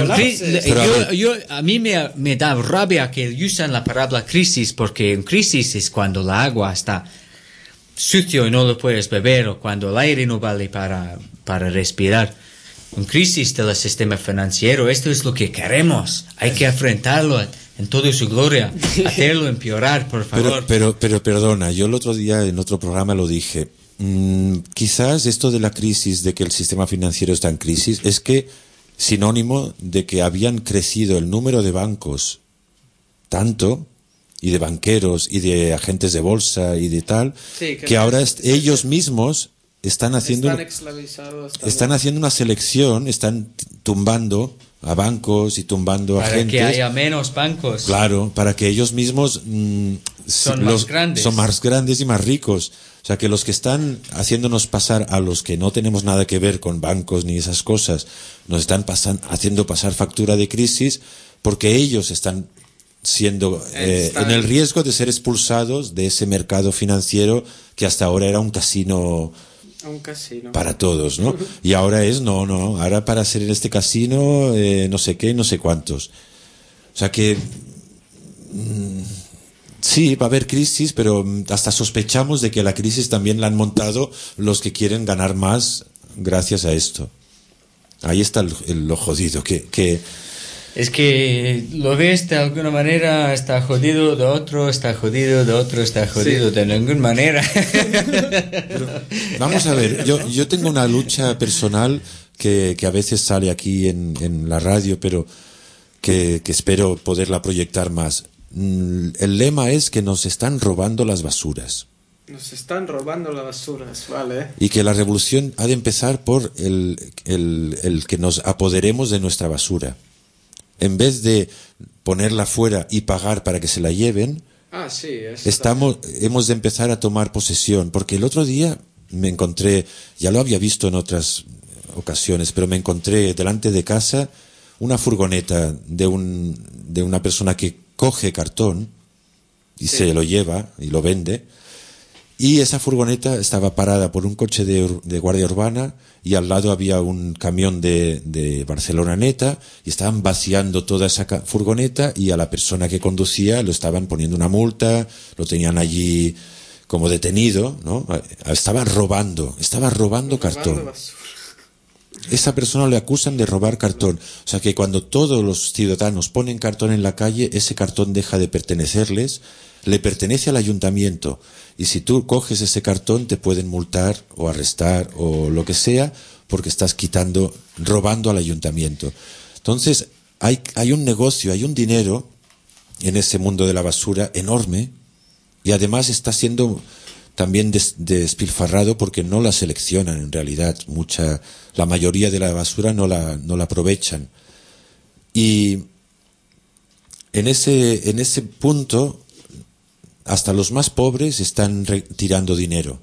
A mí me da rabia que usan la palabra crisis, porque un crisis es cuando el agua está sucio y no lo puedes beber, o cuando el aire no vale para respirar. Un crisis del sistema financiero, esto es lo que queremos. Hay que enfrentarlo en toda su gloria, hacerlo empeorar, por favor. Pero perdona, yo el otro día en otro programa lo dije. Quizás esto de la crisis, de que el sistema financiero está en crisis, es que sinónimo de que habían crecido el número de bancos tanto, y de banqueros y de agentes de bolsa y de tal, que ahora ellos mismos están haciendo una selección, están tumbando a bancos y tumbando a agentes. Para que haya menos bancos. Claro, para que ellos mismos son más grandes y más ricos. O sea, que los que están haciéndonos pasar a los que no tenemos nada que ver con bancos ni esas cosas, nos están haciendo pasar factura de crisis porque ellos están siendo en el riesgo de ser expulsados de ese mercado financiero que hasta ahora era un casino para todos, ¿no? Y ahora ahora para ser en este casino no sé qué, no sé cuántos. O sea que sí, va a haber crisis, pero hasta sospechamos de que la crisis también la han montado los que quieren ganar más gracias a esto. Ahí está lo jodido, que es que lo ves de alguna manera, está jodido de otro, está jodido de otro, está jodido de ninguna manera. Pero, vamos a ver, yo tengo una lucha personal que a veces sale aquí en la radio, pero que espero poderla proyectar más. El lema es que nos están robando las basuras. Nos están robando las basuras, vale. Y que la revolución ha de empezar por el que nos apoderemos de nuestra basura. En vez de ponerla fuera y pagar para que se la lleven, hemos de empezar a tomar posesión. Porque el otro día me encontré, ya lo había visto en otras ocasiones, pero me encontré delante de casa una furgoneta de una persona que coge cartón y se lo lleva y lo vende. Y esa furgoneta estaba parada por un coche de Guardia Urbana y al lado había un camión de Barcelona Neta y estaban vaciando toda esa furgoneta y a la persona que conducía lo estaban poniendo una multa, lo tenían allí como detenido, ¿no? Estaba robando cartón. Esa persona le acusan de robar cartón. O sea que cuando todos los ciudadanos ponen cartón en la calle, ese cartón deja de pertenecerles, le pertenece al ayuntamiento. Y si tú coges ese cartón, te pueden multar o arrestar o lo que sea, porque estás robando al ayuntamiento. Entonces, hay un negocio, hay un dinero en ese mundo de la basura enorme, y además está siendo también despilfarrado porque no la seleccionan en realidad. La mayoría de la basura no la aprovechan. Y en ese punto, hasta los más pobres están tirando dinero.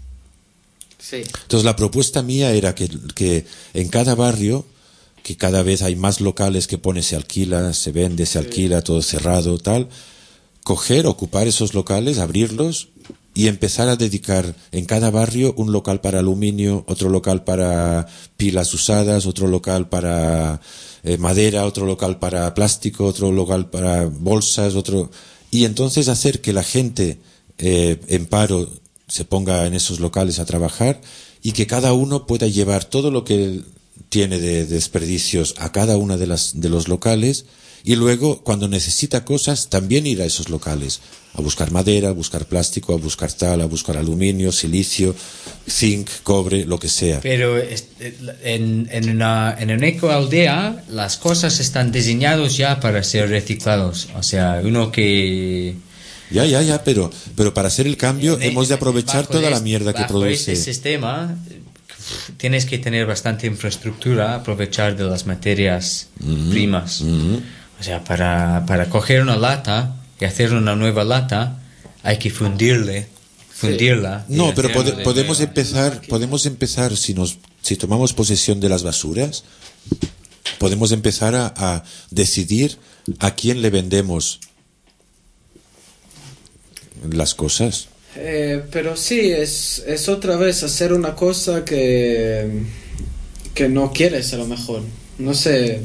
Sí. Entonces la propuesta mía era que en cada barrio, que cada vez hay más locales que se alquila, se vende, se alquila, todo cerrado, tal, ocupar esos locales, abrirlos y empezar a dedicar en cada barrio un local para aluminio, otro local para pilas usadas, otro local para madera, otro local para plástico, otro local para bolsas, y entonces hacer que la gente en paro se ponga en esos locales a trabajar y que cada uno pueda llevar todo lo que tiene de desperdicios a cada una de los locales, y luego cuando necesita cosas también ir a esos locales a buscar madera, a buscar plástico, a buscar a buscar aluminio, silicio, zinc, cobre, lo que sea. Pero en una ecoaldea las cosas están diseñadas ya para ser reciclados. O sea, uno que... Ya, pero para hacer el cambio hemos de aprovechar toda la mierda que produce. Este sistema tienes que tener bastante infraestructura, aprovechar de las materias primas. O sea, para coger una lata y hacer una nueva lata hay que fundirla. No, pero podemos empezar si tomamos posesión de las basuras, podemos empezar a decidir a quién le vendemos las cosas. Pero sí, es otra vez hacer una cosa que no quieres a lo mejor. No sé.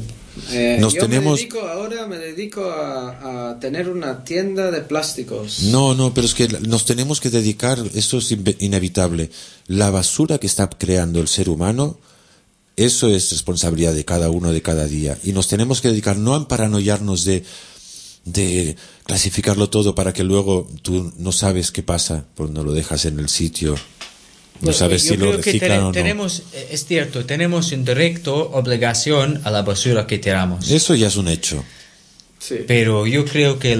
Me dedico a tener una tienda de plásticos. No, pero es que nos tenemos que dedicar, eso es inevitable. La basura que está creando el ser humano, eso es responsabilidad de cada uno de cada día. Y nos tenemos que dedicar no a paranoiarnos de clasificarlo todo para que luego tú no sabes qué pasa cuando lo dejas en el sitio. No sabes si lo reciclan o no. Es cierto, tenemos en directo obligación a la basura que tiramos. Eso ya es un hecho. Sí. Pero yo creo que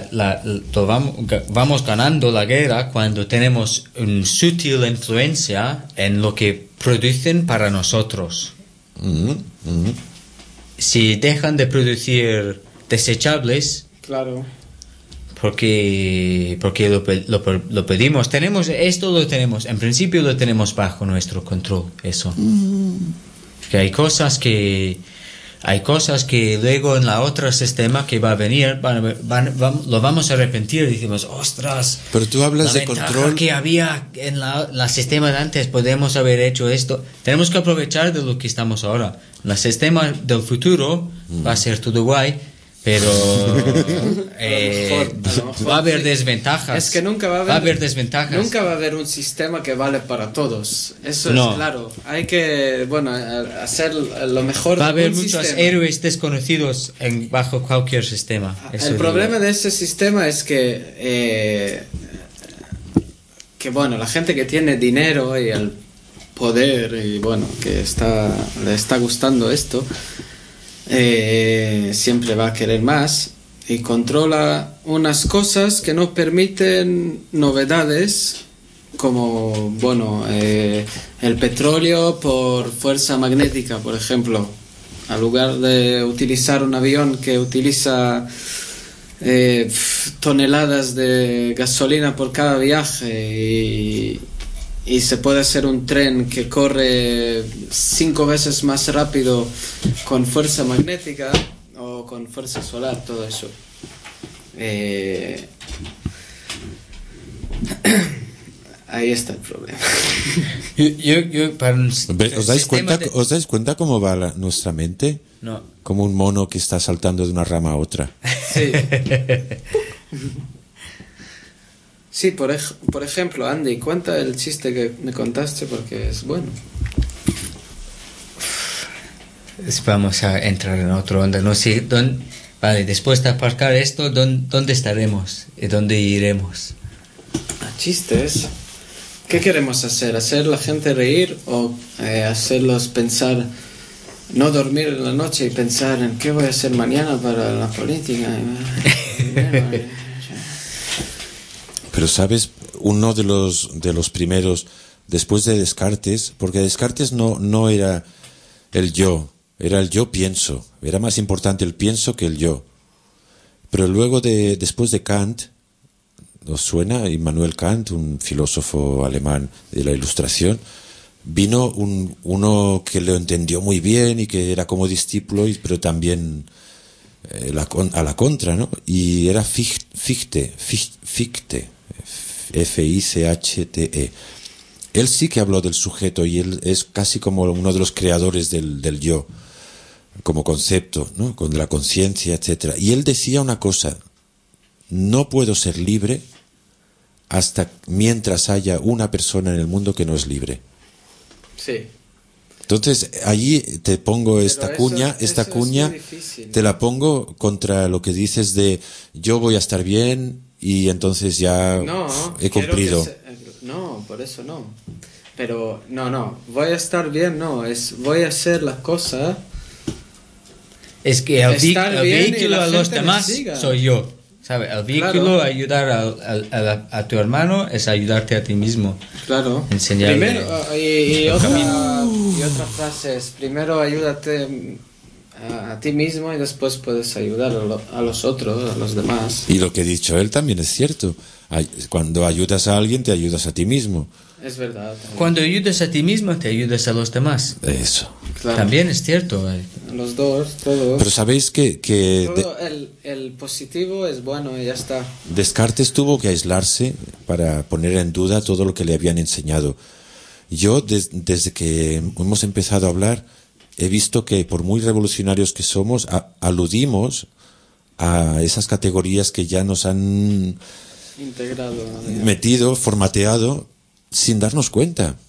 vamos ganando la guerra cuando tenemos una sutil influencia en lo que producen para nosotros. Si dejan de producir desechables, claro, porque lo pedimos, en principio lo tenemos bajo nuestro control, eso. Que hay cosas que luego en la otra sistema que va a venir lo vamos a arrepentir y decimos, ostras, pero tú hablas de control que había en la sistema de antes, podemos haber hecho esto. Tenemos que aprovechar de lo que estamos ahora. El sistema del futuro va a ser todo guay, pero va a haber desventajas. Es que nunca va a haber desventajas. Nunca va a haber un sistema que vale para todos. Eso es claro. Hay que, hacer lo mejor. Va a haber muchos héroes desconocidos bajo cualquier sistema. El problema de ese sistema es que la gente que tiene dinero y el poder y que le está gustando esto, siempre va a querer más y controla unas cosas que no permiten novedades como el petróleo por fuerza magnética, por ejemplo. Al lugar de utilizar un avión que utiliza toneladas de gasolina por cada viaje y se puede hacer un tren que corre 5 veces más rápido con fuerza magnética o con fuerza solar, todo eso. ahí está el problema. ¿Os dais cuenta cómo va nuestra mente? No. Como un mono que está saltando de una rama a otra. Sí. Sí, por ejemplo, Andy, cuenta el chiste que me contaste porque es bueno. Vamos a entrar en otra onda. No sé, vale, después de aparcar esto, ¿dónde estaremos? ¿Y dónde iremos? Chistes. ¿Qué queremos hacer? ¿Hacer la gente reír o hacerlos pensar, no dormir en la noche y pensar en qué voy a hacer mañana para la política? Pero sabes, uno de los primeros, después de Descartes, porque Descartes no era el yo, era el yo pienso, era más importante el pienso que el yo. Pero luego después de Kant, ¿os suena? Immanuel Kant, un filósofo alemán de la Ilustración, vino uno que lo entendió muy bien y que era como discípulo, pero también a la contra, ¿no? Y era Fichte, Fichte. Él sí que habló del sujeto y él es casi como uno de los creadores del yo, como concepto, ¿no? Con la conciencia, etcétera. Y él decía una cosa: no puedo ser libre hasta mientras haya una persona en el mundo que no es libre. Sí. Entonces, allí te pongo esta cuña, te la pongo contra lo que dices de yo voy a estar bien y entonces ya he cumplido. No, por eso no. Pero, no, voy a estar bien, voy a hacer la cosa. Es que el vehículo a los demás soy yo. ¿Sabes? El vehículo, ayudar a tu hermano es ayudarte a ti mismo. Claro. Enseñarle. Primero, y otra frase es: primero ayúdate a ti mismo y después puedes ayudar a los otros, a los demás. Y lo que he dicho él también es cierto. Cuando ayudas a alguien, te ayudas a ti mismo. Es verdad. Cuando ayudas a ti mismo, te ayudas a los demás. Eso. Claro. También es cierto. Los dos, todos. Pero sabéis que el positivo es bueno y ya está. Descartes tuvo que aislarse para poner en duda todo lo que le habían enseñado. Yo, desde que hemos empezado a hablar, he visto que por muy revolucionarios que somos, aludimos a esas categorías que ya nos han integrado, metido, formateado, sin darnos cuenta.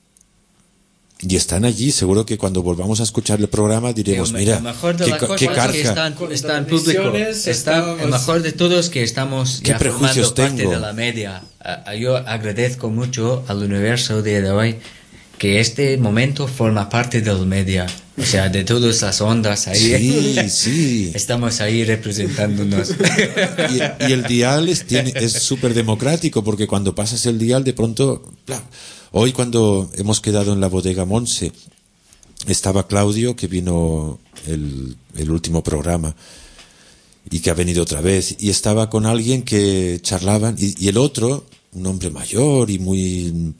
Y están allí, seguro que cuando volvamos a escuchar el programa diremos, mira, qué carga. Está en público. El mejor de todo es que estamos ya formando parte de la media. Yo agradezco mucho al universo de hoy que este momento forma parte del media. O sea, de todas las ondas ahí. Sí. Estamos ahí representándonos. Y el dial es súper democrático, porque cuando pasas el dial, de pronto... Hoy, cuando hemos quedado en la bodega Monse, estaba Claudio, que vino el último programa, y que ha venido otra vez, y estaba con alguien que charlaban, y el otro, un hombre mayor y muy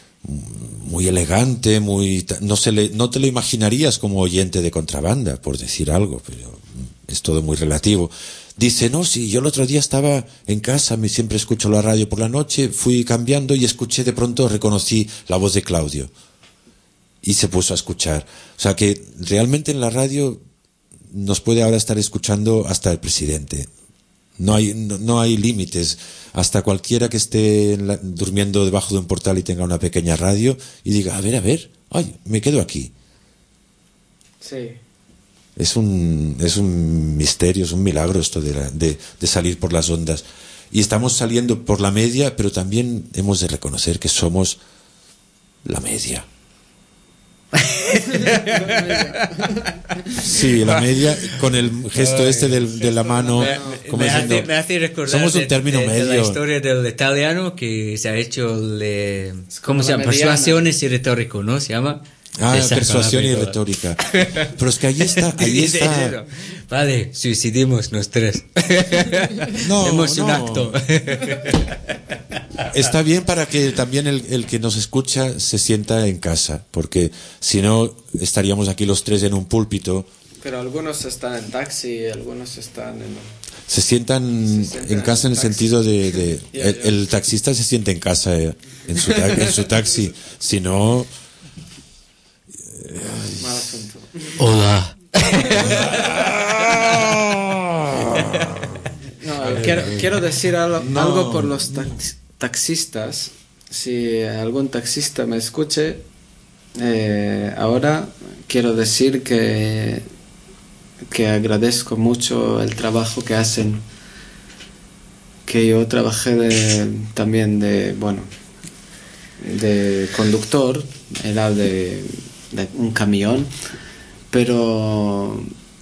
elegante, no te lo imaginarías como oyente de contrabanda, por decir algo, pero es todo muy relativo. Dice, no, sí, yo el otro día estaba en casa, siempre escucho la radio por la noche, fui cambiando y escuché, de pronto reconocí la voz de Claudio. Y se puso a escuchar. O sea que realmente en la radio nos puede ahora estar escuchando hasta el presidente. No hay límites. Hasta cualquiera que esté durmiendo debajo de un portal y tenga una pequeña radio y diga, a ver, ay, me quedo aquí. Sí. Es un misterio, es un milagro esto de salir por las ondas. Y estamos saliendo por la media, pero también hemos de reconocer que somos la media. Sí, la media, con el gesto de la mano, me hace recordar somos un término medio. De la historia del italiano que se ha hecho ¿cómo se llama? Persuasiones y retórico, ¿no? Se llama persuasión y retórica. Pero es que ahí está. Vale, suicidémonos tres. Hacemos un acto. Está bien para que también el que nos escucha se sienta en casa, porque si no estaríamos aquí los tres en un púlpito. Pero algunos están en taxi, algunos están en... Se sientan en casa en el sentido de el taxista se siente en casa en su taxi. Si no... Mal asunto. Hola. No, quiero decir algo por los taxistas. Si algún taxista me escuche, ahora quiero decir que agradezco mucho el trabajo que hacen. Que yo trabajé también de conductor, era de un camión, pero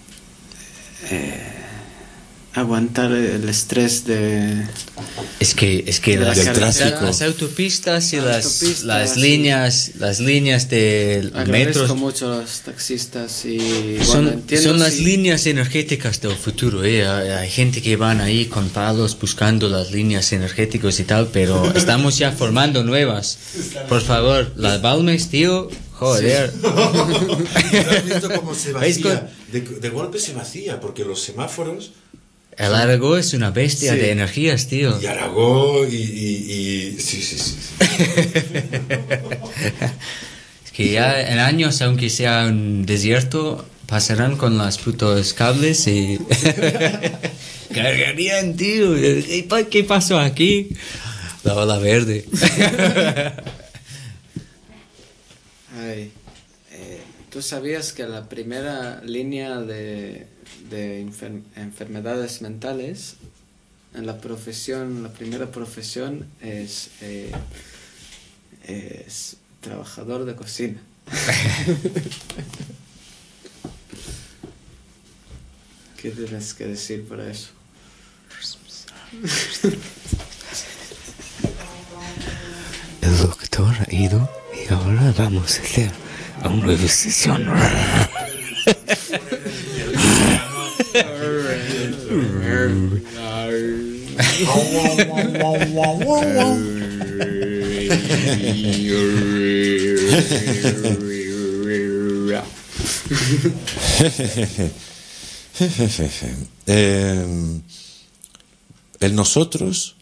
aguantar el estrés es que del tráfico, las autopistas y las líneas de agradezco metros mucho a los taxistas y son las líneas energéticas del futuro. Hay gente que van ahí con palos buscando las líneas energéticas y tal, pero estamos ya formando nuevas. Por favor, las Balmes, tío, joder. Sí. ¿Has visto cómo se vacía? De golpe se vacía, porque los semáforos... El Aragó es una bestia de energías, tío. Y Aragó y... Sí. Es que ya en años, aunque sea un desierto, pasarán con los putos cables y... cargarían, tío. ¿Qué pasó aquí? La ola verde. Ay, ¿tú sabías que la primera línea de enfermedades mentales en la primera profesión es trabajador de cocina? ¿Qué tienes que decir para eso? El doctor ha ido y ahora vamos a hacer una nueva sesión. El nosotros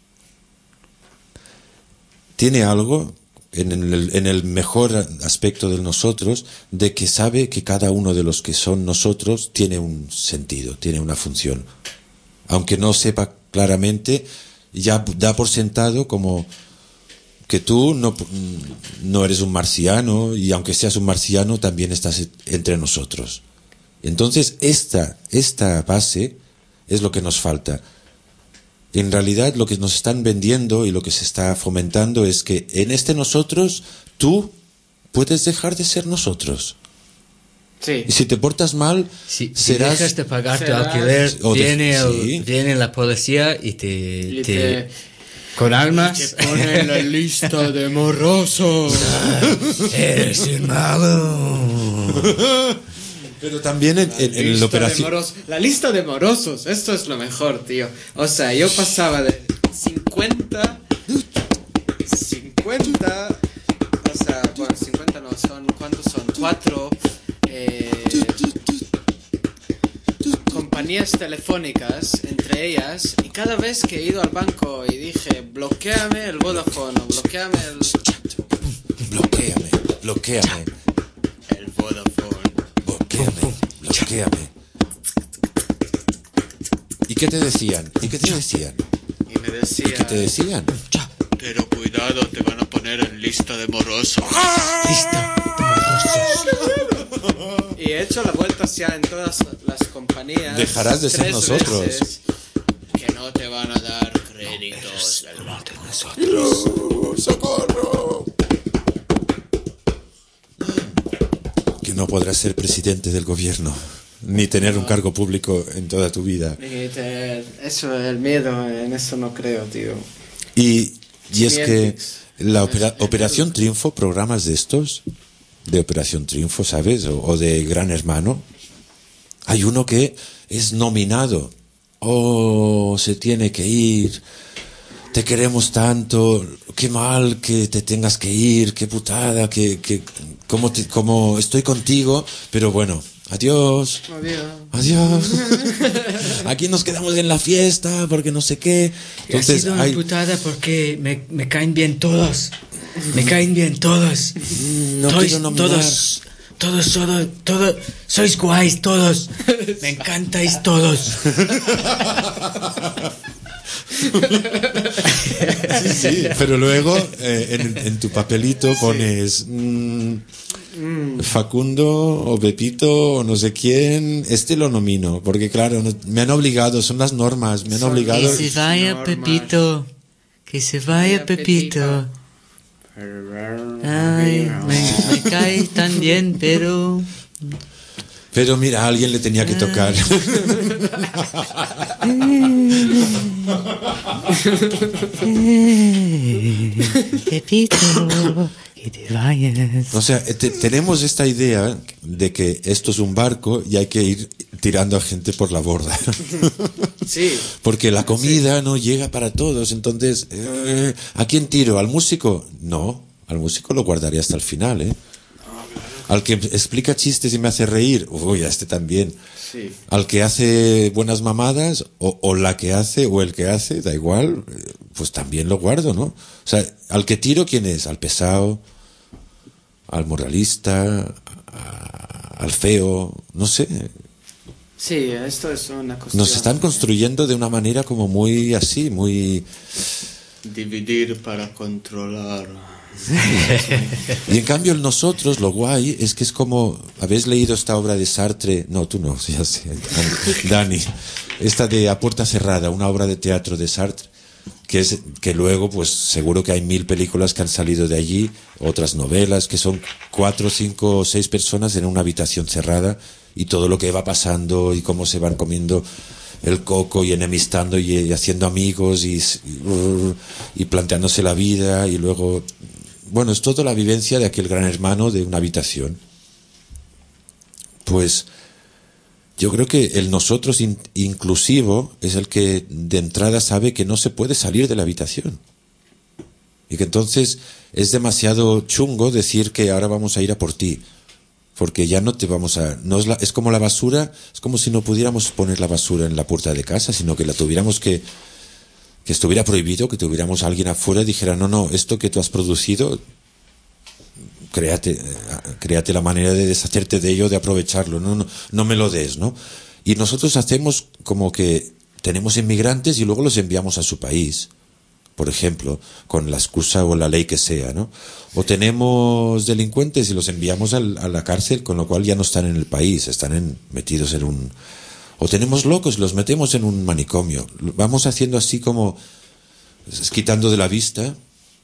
tiene algo en el mejor aspecto del nosotros, de que sabe que cada uno de los que son nosotros tiene un sentido, tiene una función. Aunque no sepa claramente, ya da por sentado como que tú no eres un marciano, y aunque seas un marciano también estás entre nosotros. Entonces esta base es lo que nos falta. En realidad lo que nos están vendiendo y lo que se está fomentando es que en este nosotros tú puedes dejar de ser nosotros. Sí. Y si te portas mal, si serás... dejas de pagar tu alquiler, viene la policía y te con armas y te pone en la lista de morosos. Eres un mago. Pero también en la operación... La lista de morosos, esto es lo mejor, tío. O sea, yo pasaba de 50... O sea, bueno, 50 no, ¿cuántos son? 4 compañías telefónicas, entre ellas, y cada vez que he ido al banco y dije, bloquéame el Vodafone, o bloquéame el... Bloquéame. El Vodafone. Bloquéame. ¿Y qué te decían? Y me decían... ¿Qué te decían? Pero cuidado, te van a poner en lista de morosos. Lista de morosos. Y he hecho la vuelta ya en todas las compañías. Dejarás de ser nosotros. Que no te van a dar créditos del banco. ¡Socorro! Que no podrás ser presidente del gobierno, ni tener un cargo público en toda tu vida. Eso, el miedo, en eso no creo, tío. Y es que la Operación Triunfo, programas de estos, de Operación Triunfo, ¿sabes? O de Gran Hermano, hay uno que es nominado. Oh, se tiene que ir, te queremos tanto, qué mal que te tengas que ir, qué putada, como estoy contigo, pero bueno, Adiós. Adiós. Aquí nos quedamos en la fiesta porque no sé qué. Entonces, ha sido una putada porque me caen bien todos. Me caen bien todos. Todos, sois guays todos. Me encantáis todos. Sí, pero luego en tu papelito pones Facundo o Pepito o no sé quién, lo nomino, porque claro, me han obligado, son las normas, me han obligado. Que se vaya Pepito, que se vaya Pepito. Ay, me cae tan bien, pero mira, a alguien le tenía que tocar. Pepito, que te vayas. O sea, tenemos esta idea de que esto es un barco y hay que ir tirando a gente por la borda. Sí. Porque la comida no llega para todos. Entonces, ¿a quién tiro? ¿Al músico? No, al músico lo guardaré hasta el final, ¿eh? Al que explica chistes y me hace reír, uy, a también. Sí. Al que hace buenas mamadas, o la que hace, o el que hace, da igual, pues también lo guardo, ¿no? O sea, al que tiro, ¿quién es? Al pesado, al moralista, al feo, no sé. Sí, esto es una cuestión. Nos están construyendo de una manera como muy así, muy... Dividir para controlar. Y en cambio nosotros, lo guay es que es como, ¿habéis leído esta obra de Sartre? No, tú no, ya sé, Dani, esta de A Puerta Cerrada, una obra de teatro de Sartre, que luego pues seguro que hay 1000 películas que han salido de allí, otras novelas, que son 4, 5 o 6 personas en una habitación cerrada y todo lo que va pasando y cómo se van comiendo el coco y enemistando y haciendo amigos y planteándose la vida y luego... Bueno, es toda la vivencia de aquel gran hermano de una habitación. Pues yo creo que el nosotros inclusivo es el que de entrada sabe que no se puede salir de la habitación. Y que entonces es demasiado chungo decir que ahora vamos a ir a por ti. Porque ya no te vamos a... es como la basura, es como si no pudiéramos poner la basura en la puerta de casa, sino que la tuviéramos que estuviera prohibido, que tuviéramos a alguien afuera y dijera, no, esto que tú has producido, créate la manera de deshacerte de ello, de aprovecharlo, no me lo des, ¿no? Y nosotros hacemos como que tenemos inmigrantes y luego los enviamos a su país, por ejemplo, con la excusa o la ley que sea, ¿no? O tenemos delincuentes y los enviamos a la cárcel, con lo cual ya no están en el país, están metidos en un... O tenemos locos y los metemos en un manicomio. Vamos haciendo así como... quitando de la vista.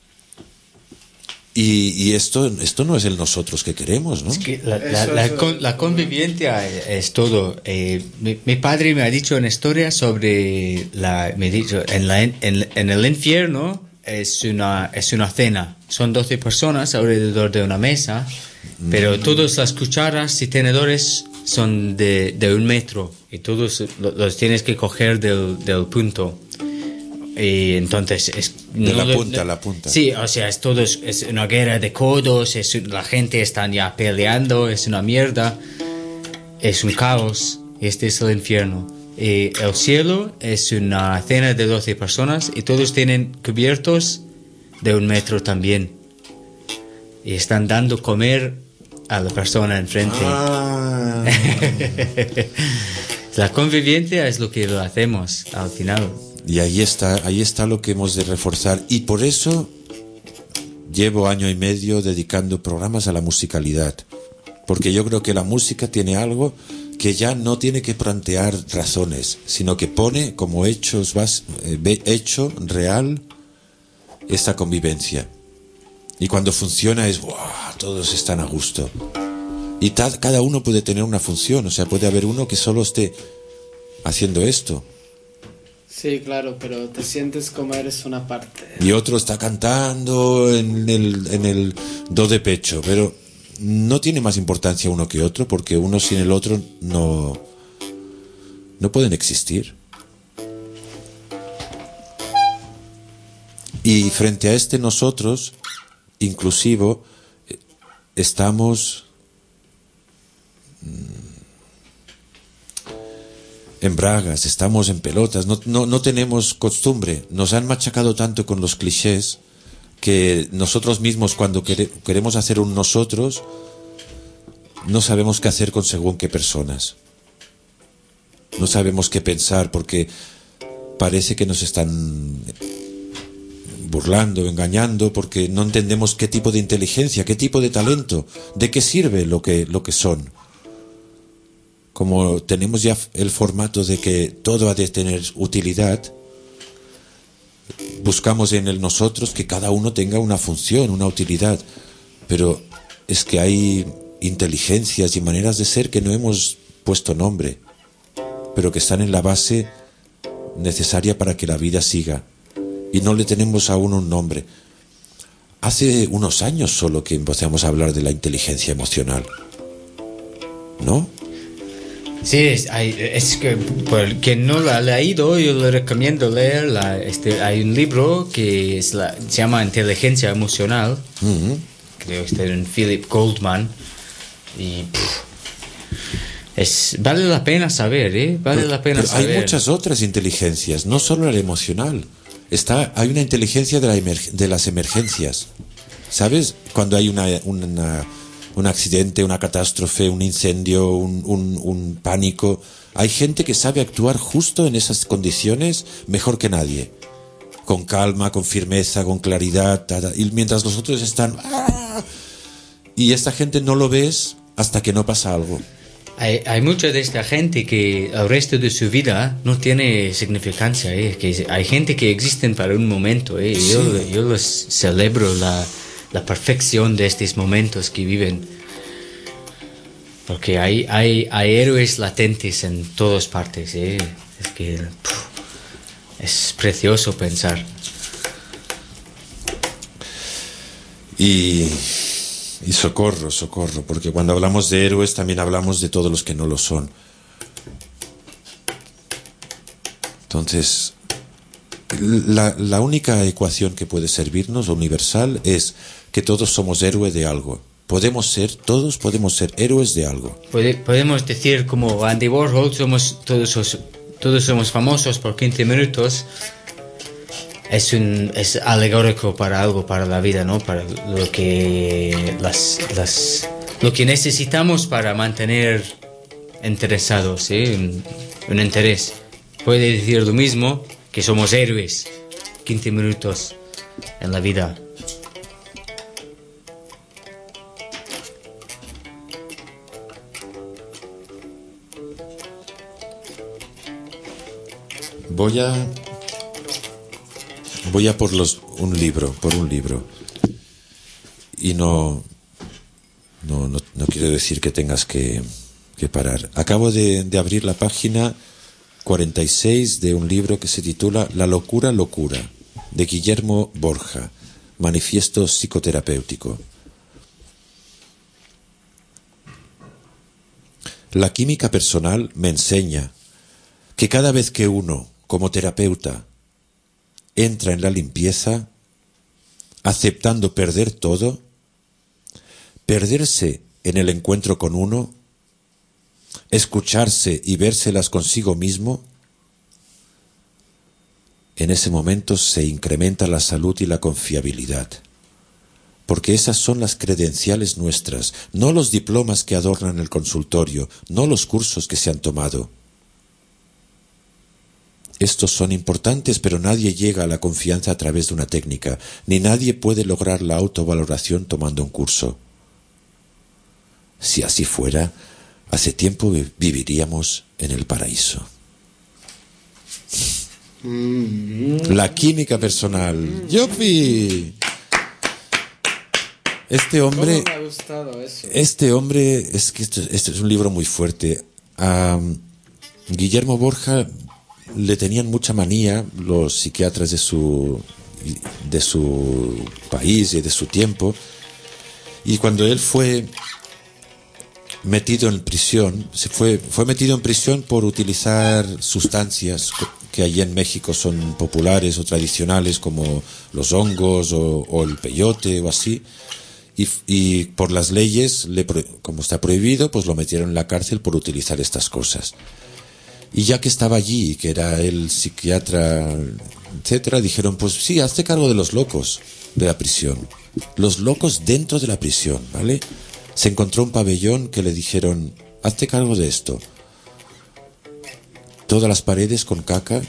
Y esto no es el nosotros que queremos, ¿no? Es que la convivencia es todo. Mi padre me ha dicho una historia sobre en el infierno es una cena. Son 12 personas alrededor de una mesa, pero todas las cucharas y tenedores son de 1 metro y todos los tienes que coger del punto. Y entonces de la punta a la punta. Sí, o sea, es una guerra de codos, la gente está ya peleando, es una mierda, es un caos. Este es el infierno. El cielo es una cena de 12 personas y todos tienen cubiertos de 1 metro también. Y están dando comer a la persona enfrente. La convivencia es lo que lo hacemos al final. Y ahí está lo que hemos de reforzar. Y por eso llevo 1 año y medio dedicando programas a la musicalidad. Porque yo creo que la música tiene algo que ya no tiene que plantear razones, sino que pone como hecho real esta convivencia. Y cuando funciona es ¡wow! Todos están a gusto. Y cada uno puede tener una función. O sea, puede haber uno que solo esté haciendo esto. Sí, claro, pero te sientes como eres una parte. Y otro está cantando en el do de pecho, pero no tiene más importancia uno que otro, porque uno sin el otro no pueden existir. Y frente a nosotros, inclusivo, estamos en bragas, estamos en pelotas, no tenemos costumbre. Nos han machacado tanto con los clichés que nosotros mismos, cuando queremos hacer un nosotros, no sabemos qué hacer con según qué personas. No sabemos qué pensar porque parece que nos están burlando, engañando, porque no entendemos qué tipo de inteligencia, qué tipo de talento, de qué sirve lo que son. Como tenemos ya el formato de que todo ha de tener utilidad, buscamos en el nosotros que cada uno tenga una función, una utilidad, pero es que hay inteligencias y maneras de ser que no hemos puesto nombre, pero que están en la base necesaria para que la vida siga, y no le tenemos aún un nombre. Hace unos años solo que empezamos a hablar de la inteligencia emocional, ¿no? Sí, es que por quien no lo ha leído, yo le recomiendo leer. Hay un libro que se llama Inteligencia Emocional. Creo que es de Philip Goldman. Y vale la pena saber, ¿eh? Vale la pena saber. Hay muchas otras inteligencias, no solo la emocional. Hay una inteligencia de las emergencias. ¿Sabes? Cuando hay un accidente, una catástrofe, un incendio, un pánico, hay gente que sabe actuar justo en esas condiciones mejor que nadie, con calma, con firmeza, con claridad, y mientras los otros están y esta gente no lo ves hasta que no pasa algo. Hay mucha de esta gente que el resto de su vida no tiene significancia, que hay gente que existen para un momento, Sí. Yo los celebro la perfección de estos momentos que viven, porque hay héroes latentes en todas partes, es que es precioso pensar. Y socorro, porque cuando hablamos de héroes también hablamos de todos los que no lo son. Entonces, la única ecuación que puede servirnos, universal, es que todos somos héroes de algo. Todos podemos ser héroes de algo. Podemos decir como Andy Warhol, todos somos famosos por 15 minutos. Es alegórico para algo, para la vida, ¿no? Para lo que lo que necesitamos para mantener interesados, un interés. Puede decir lo mismo, que somos héroes 15 minutos en la vida. Voy a por un libro. Y no quiero decir que tengas que parar. Acabo de abrir la página 46 de un libro que se titula La locura, de Guillermo Borja, manifiesto psicoterapéutico. La química personal me enseña que cada vez que uno, como terapeuta, entra en la limpieza, aceptando perder todo, perderse en el encuentro con uno, escucharse y vérselas consigo mismo, en ese momento se incrementa la salud y la confiabilidad, porque esas son las credenciales nuestras, no los diplomas que adornan el consultorio, no los cursos que se han tomado. Estos son importantes, pero nadie llega a la confianza a través de una técnica, ni nadie puede lograr la autovaloración tomando un curso. Si así fuera, hace tiempo viviríamos en el paraíso. La química personal. ¡Yupi! Este hombre... ¿Cómo me ha gustado eso? Este hombre... Es que esto es un libro muy fuerte. A Guillermo Borja le tenían mucha manía los psiquiatras de su país y de su tiempo, y cuando él fue metido en prisión, fue metido en prisión por utilizar sustancias que allí en México son populares o tradicionales, como los hongos o el peyote o así, y por las leyes, como está prohibido, pues lo metieron en la cárcel por utilizar estas cosas. Y ya que estaba allí, que era el psiquiatra, etcétera, dijeron, pues sí, hazte cargo de los locos de la prisión. Los locos dentro de la prisión, ¿vale? Se encontró un pabellón que le dijeron, hazte cargo de esto. Todas las paredes con caca.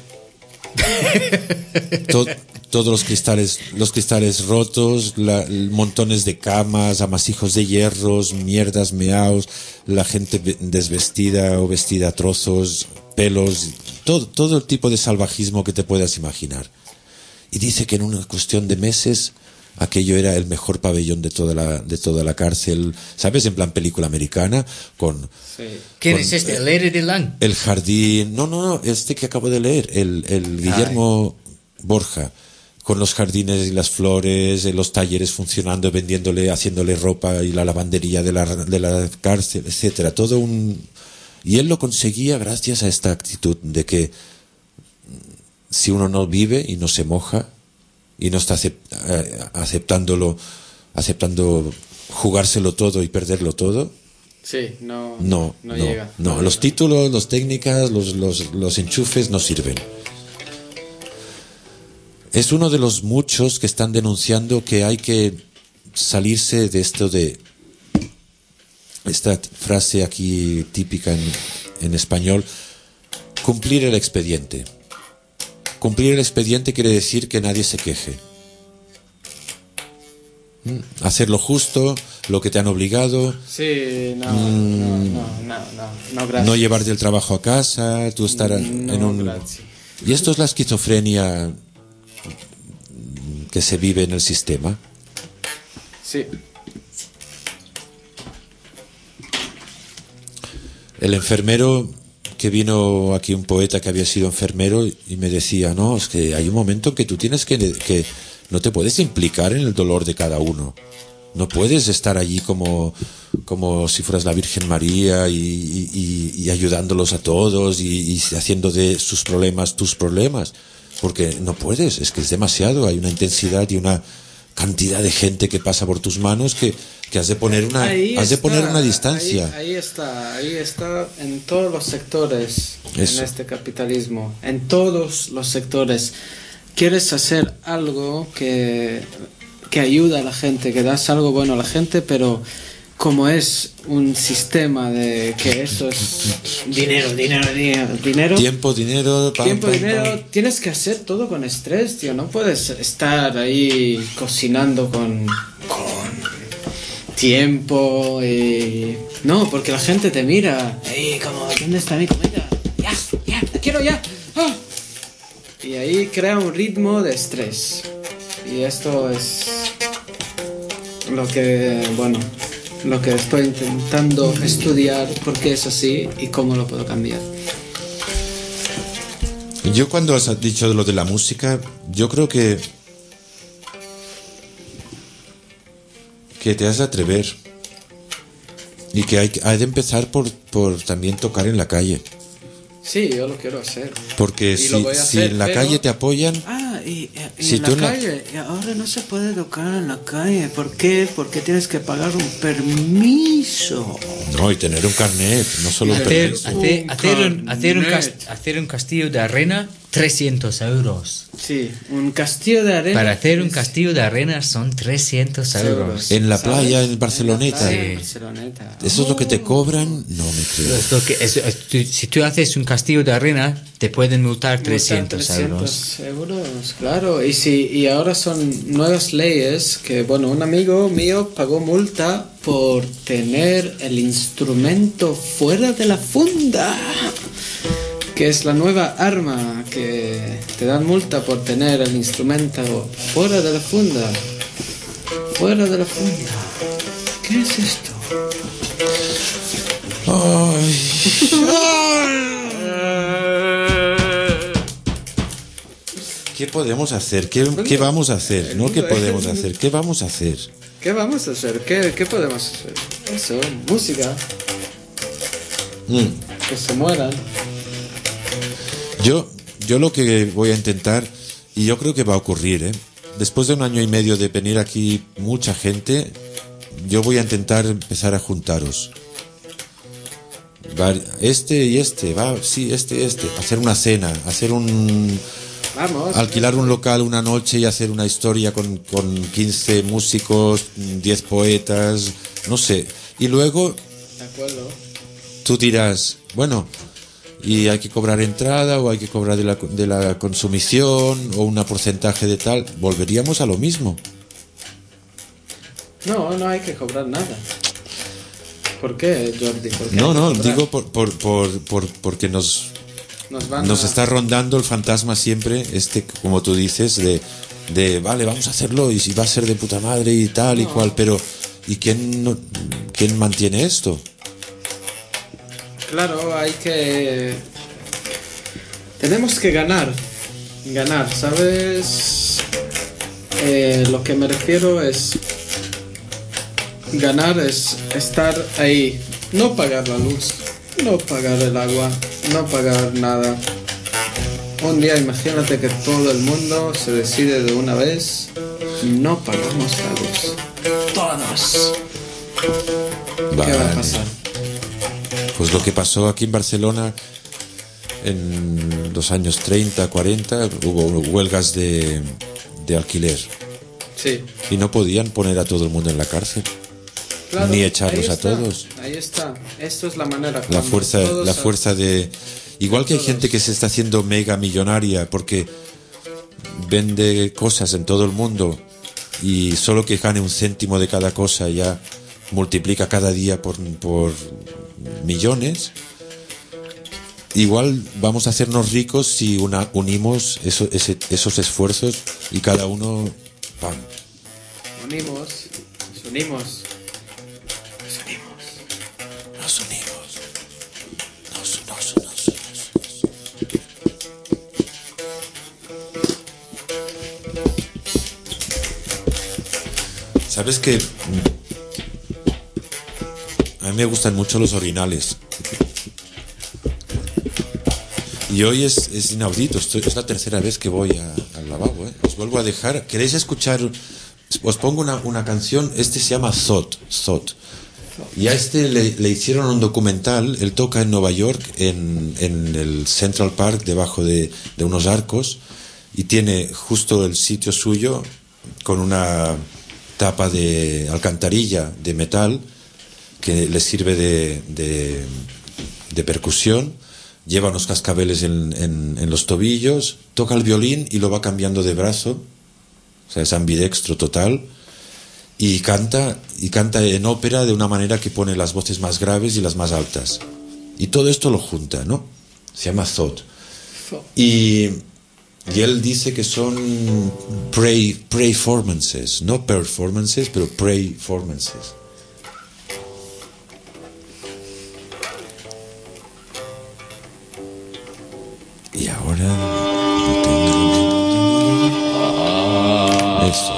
Todos los cristales rotos, montones de camas, amasijos de hierros, mierdas, meaos, la gente desvestida o vestida a trozos, pelos, todo el tipo de salvajismo que te puedas imaginar. Y dice que en una cuestión de meses aquello era el mejor pabellón de toda la cárcel, ¿sabes? En plan película americana, con... Sí. ¿Quién es este? ¿El Lady de Lang? El jardín... No, este que acabo de leer, el Guillermo Borja, con los jardines y las flores, los talleres funcionando, vendiéndole, haciéndole ropa y la lavandería de la cárcel, etcétera. Todo un... Y él lo conseguía gracias a esta actitud de que si uno no vive y no se moja, y no está aceptando jugárselo todo y perderlo todo. Sí, no llega. No, los títulos, las técnicas, los enchufes no sirven. Es uno de los muchos que están denunciando que hay que salirse de esto de esta frase aquí típica en español, cumplir el expediente. Cumplir el expediente quiere decir que nadie se queje. Hacer lo justo, lo que te han obligado. Sí, no, gracias. No llevarte el trabajo a casa, tú estar en un... Gracias. Y esto es la esquizofrenia que se vive en el sistema. Sí. El enfermero... que vino aquí un poeta que había sido enfermero y me decía, no, es que hay un momento en que tú tienes que no te puedes implicar en el dolor de cada uno. No puedes estar allí como si fueras la Virgen María y ayudándolos a todos y haciendo de sus problemas tus problemas. Porque no puedes, es que es demasiado, hay una intensidad y una cantidad de gente que pasa por tus manos que has de poner una distancia. Ahí está en todos los sectores. Eso. En este capitalismo, en todos los sectores. Quieres hacer algo que ayuda a la gente, que das algo bueno a la gente, pero como es un sistema de que eso es dinero, Tiempo, dinero, pam. Tienes que hacer todo con estrés, tío. No puedes estar ahí cocinando con tiempo. No, porque la gente te mira. Como, ¿dónde está mi comida? Ya, la quiero ya. ¡Ah! Y ahí crea un ritmo de estrés. Y esto es lo que estoy intentando estudiar, por qué es así y cómo lo puedo cambiar. Yo cuando has dicho lo de la música, yo creo que te has de atrever y que hay de empezar por también tocar en la calle. Sí, yo lo quiero hacer. Porque si en la calle te apoyan... y si en la calle, ahora no se puede tocar en la calle. ¿Por qué? Porque tienes que pagar un permiso. No, y tener un carnet, no solo un permiso. Hacer un castillo de arena, 300 euros. Sí, un castillo de arena. Para hacer un castillo de arena son 300 euros. En la playa, en Barceloneta. Barceloneta. ¿Eso es lo que te cobran? No me creo. Si tú haces un castillo de arena, te pueden multar 300 euros. Claro. Y ahora son nuevas leyes que, un amigo mío pagó multa por tener el instrumento fuera de la funda, que es la nueva arma, que te dan multa por tener el instrumento fuera de la funda. Fuera de la funda. ¿Qué es esto? ¿Qué podemos hacer? ¿Qué vamos a hacer? No, ¿qué podemos hacer? ¿Qué vamos a hacer? ¿Qué vamos a hacer? ¿Qué podemos hacer? Eso, música. Que se mueran. Yo lo que voy a intentar, y yo creo que va a ocurrir, después de 1 año y medio de venir aquí mucha gente, yo voy a intentar empezar a juntaros. este y este, hacer una cena, alquilar un local una noche y hacer una historia con 15 músicos, 10 poetas, no sé. Y luego, de acuerdo, tú dirás, bueno, y hay que cobrar entrada o hay que cobrar de la consumición o un porcentaje de tal. Volveríamos a lo mismo. No hay que cobrar nada. ¿Por qué, Jordi? ¿Por qué No, digo porque nos está rondando el fantasma siempre, como tú dices, de vale, vamos a hacerlo y si va a ser de puta madre y tal y cual, pero ¿y quién mantiene esto? Claro, tenemos que ganar, ¿sabes? Lo que me refiero es ganar, es estar ahí, no pagar la luz, no pagar el agua, no pagar nada. Un día imagínate que todo el mundo se decide de una vez, no pagamos la luz, todos. Vale. ¿Qué va a pasar? Pues lo que pasó aquí en Barcelona en los años 30, 40, hubo huelgas de alquiler. Sí. Y no podían poner a todo el mundo en la cárcel. Claro, ni echarlos a todos. Ahí está. Esto es la manera. La fuerza de... Igual que hay gente que se está haciendo mega millonaria porque vende cosas en todo el mundo y solo que gane un céntimo de cada cosa ya multiplica cada día por millones. Igual vamos a hacernos ricos si unimos esos esfuerzos y cada uno... ¡pam! Nos unimos. ¿Sabes que a mí me gustan mucho los orinales? Y hoy es inaudito, es la tercera vez que voy al lavabo, ¿eh? Os vuelvo a dejar. ¿Queréis escuchar? Os pongo una canción, se llama Thought. Y a le hicieron un documental. Él toca en Nueva York, en el Central Park, debajo de unos arcos, y tiene justo el sitio suyo con una tapa de alcantarilla de metal que le sirve de percusión. Lleva unos cascabeles en los tobillos, toca el violín y lo va cambiando de brazo, o sea, es ambidextro total, y canta en ópera de una manera que pone las voces más graves y las más altas. Y todo esto lo junta, ¿no? Se llama Thought. Y él dice que son performances, no performances, pero performances. Y ahora eso.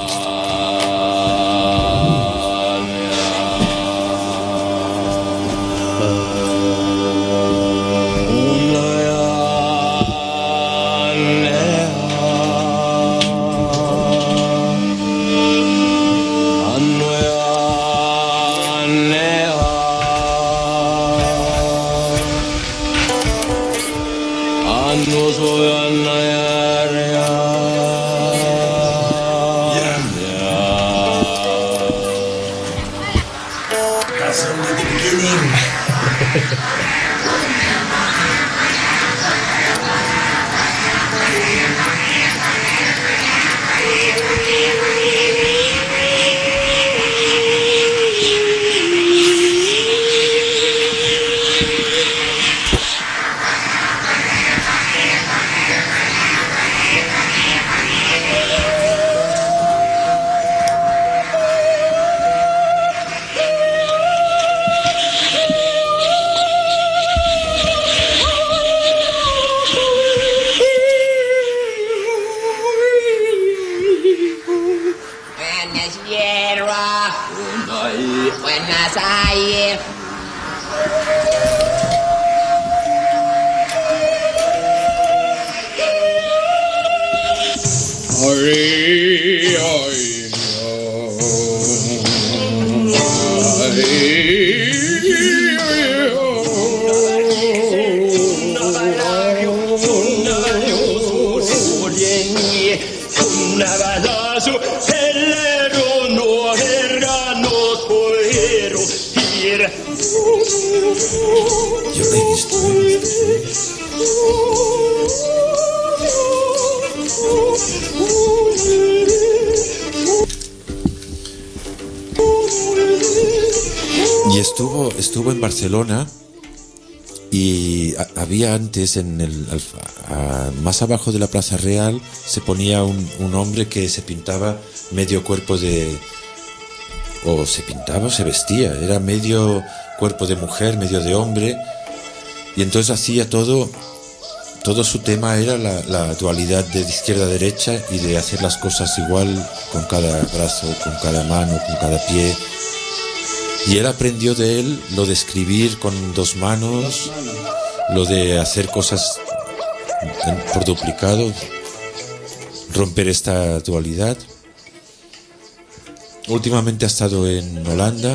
Yo la he visto, ¿eh? Y estuvo en Barcelona y había antes más abajo de la Plaza Real se ponía un hombre que se pintaba medio cuerpo o se pintaba o se vestía, era medio cuerpo de mujer, medio de hombre, y entonces hacía todo su tema era la dualidad de izquierda a derecha y de hacer las cosas igual con cada brazo, con cada mano, con cada pie. Y él aprendió de él lo de escribir con 2 manos, lo de hacer cosas por duplicado, romper esta dualidad. Últimamente ha estado en Holanda.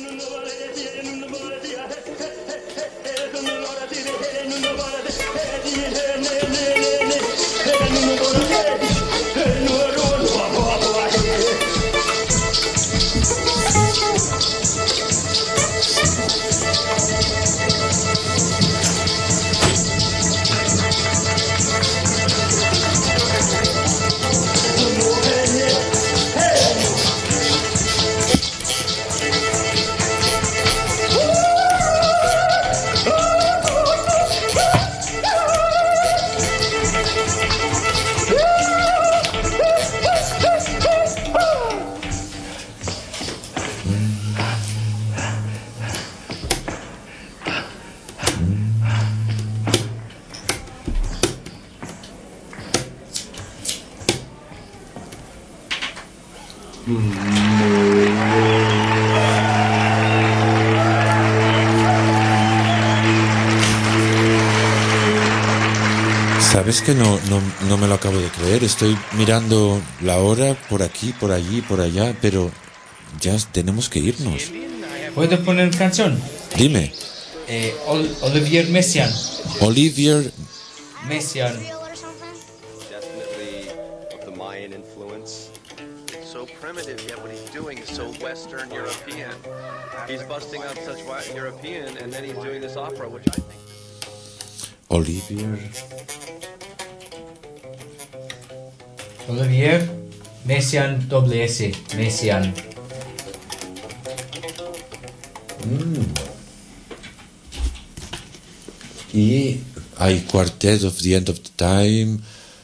¿Sabes que no me lo acabo de creer? Estoy mirando la hora por aquí, por allí, por allá, pero ya tenemos que irnos. ¿Puedo poner una canción? Dime. Olivier Messiaen. Olivier Messiaen. Definitely of the Mayan influence. It's so primitive, yet what he's doing is so Western European. He's busting out such European, and then he's doing this opera, which I think... Olivier Messiaen, doble S. Messiaen. Y hay Quartet of the End of the Time,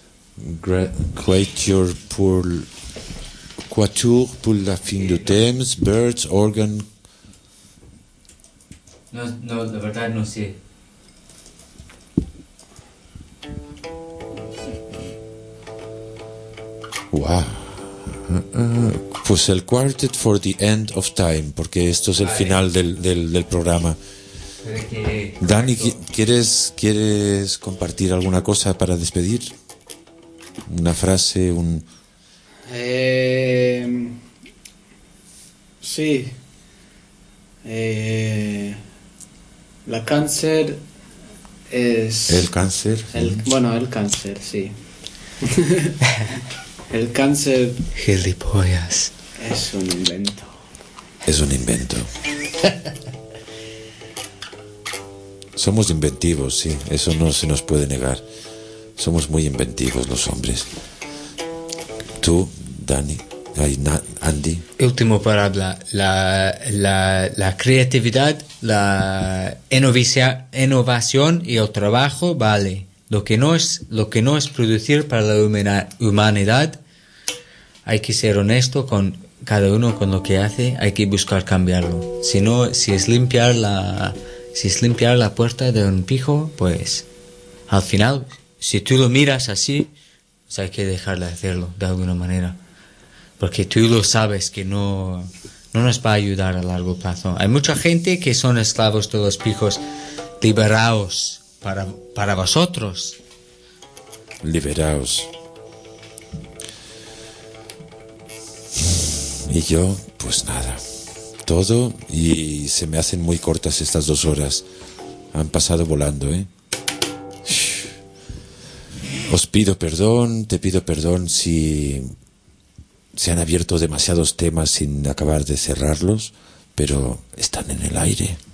Quatuor pour la fin du temps, Birds, Organ. No, la verdad no sé. Wow. Pues el Quartet for the End of Time, porque esto es el final del programa. Dani, ¿quieres compartir alguna cosa para despedir? Una frase, Sí. La cáncer es... ¿El cáncer? El cáncer, sí. El cáncer... Gilipollas. Es un invento. Es un invento. Somos inventivos, sí, eso no se nos puede negar. Somos muy inventivos los hombres. Tú, Dani, Andy. Último palabra, la creatividad, la innovación y el trabajo, vale. Lo que no es producir para la humanidad, hay que ser honesto con cada uno con lo que hace, hay que buscar cambiarlo. Si es limpiar la puerta de un pijo, pues al final, si tú lo miras así, pues hay que dejar de hacerlo de alguna manera. Porque tú lo sabes que no nos va a ayudar a largo plazo. Hay mucha gente que son esclavos de los pijos. Liberaos para vosotros. Liberaos. Y yo, pues nada. Todo, y se me hacen muy cortas estas 2 horas. Han pasado volando, ¿eh? Os pido perdón, te pido perdón si se han abierto demasiados temas sin acabar de cerrarlos, pero están en el aire.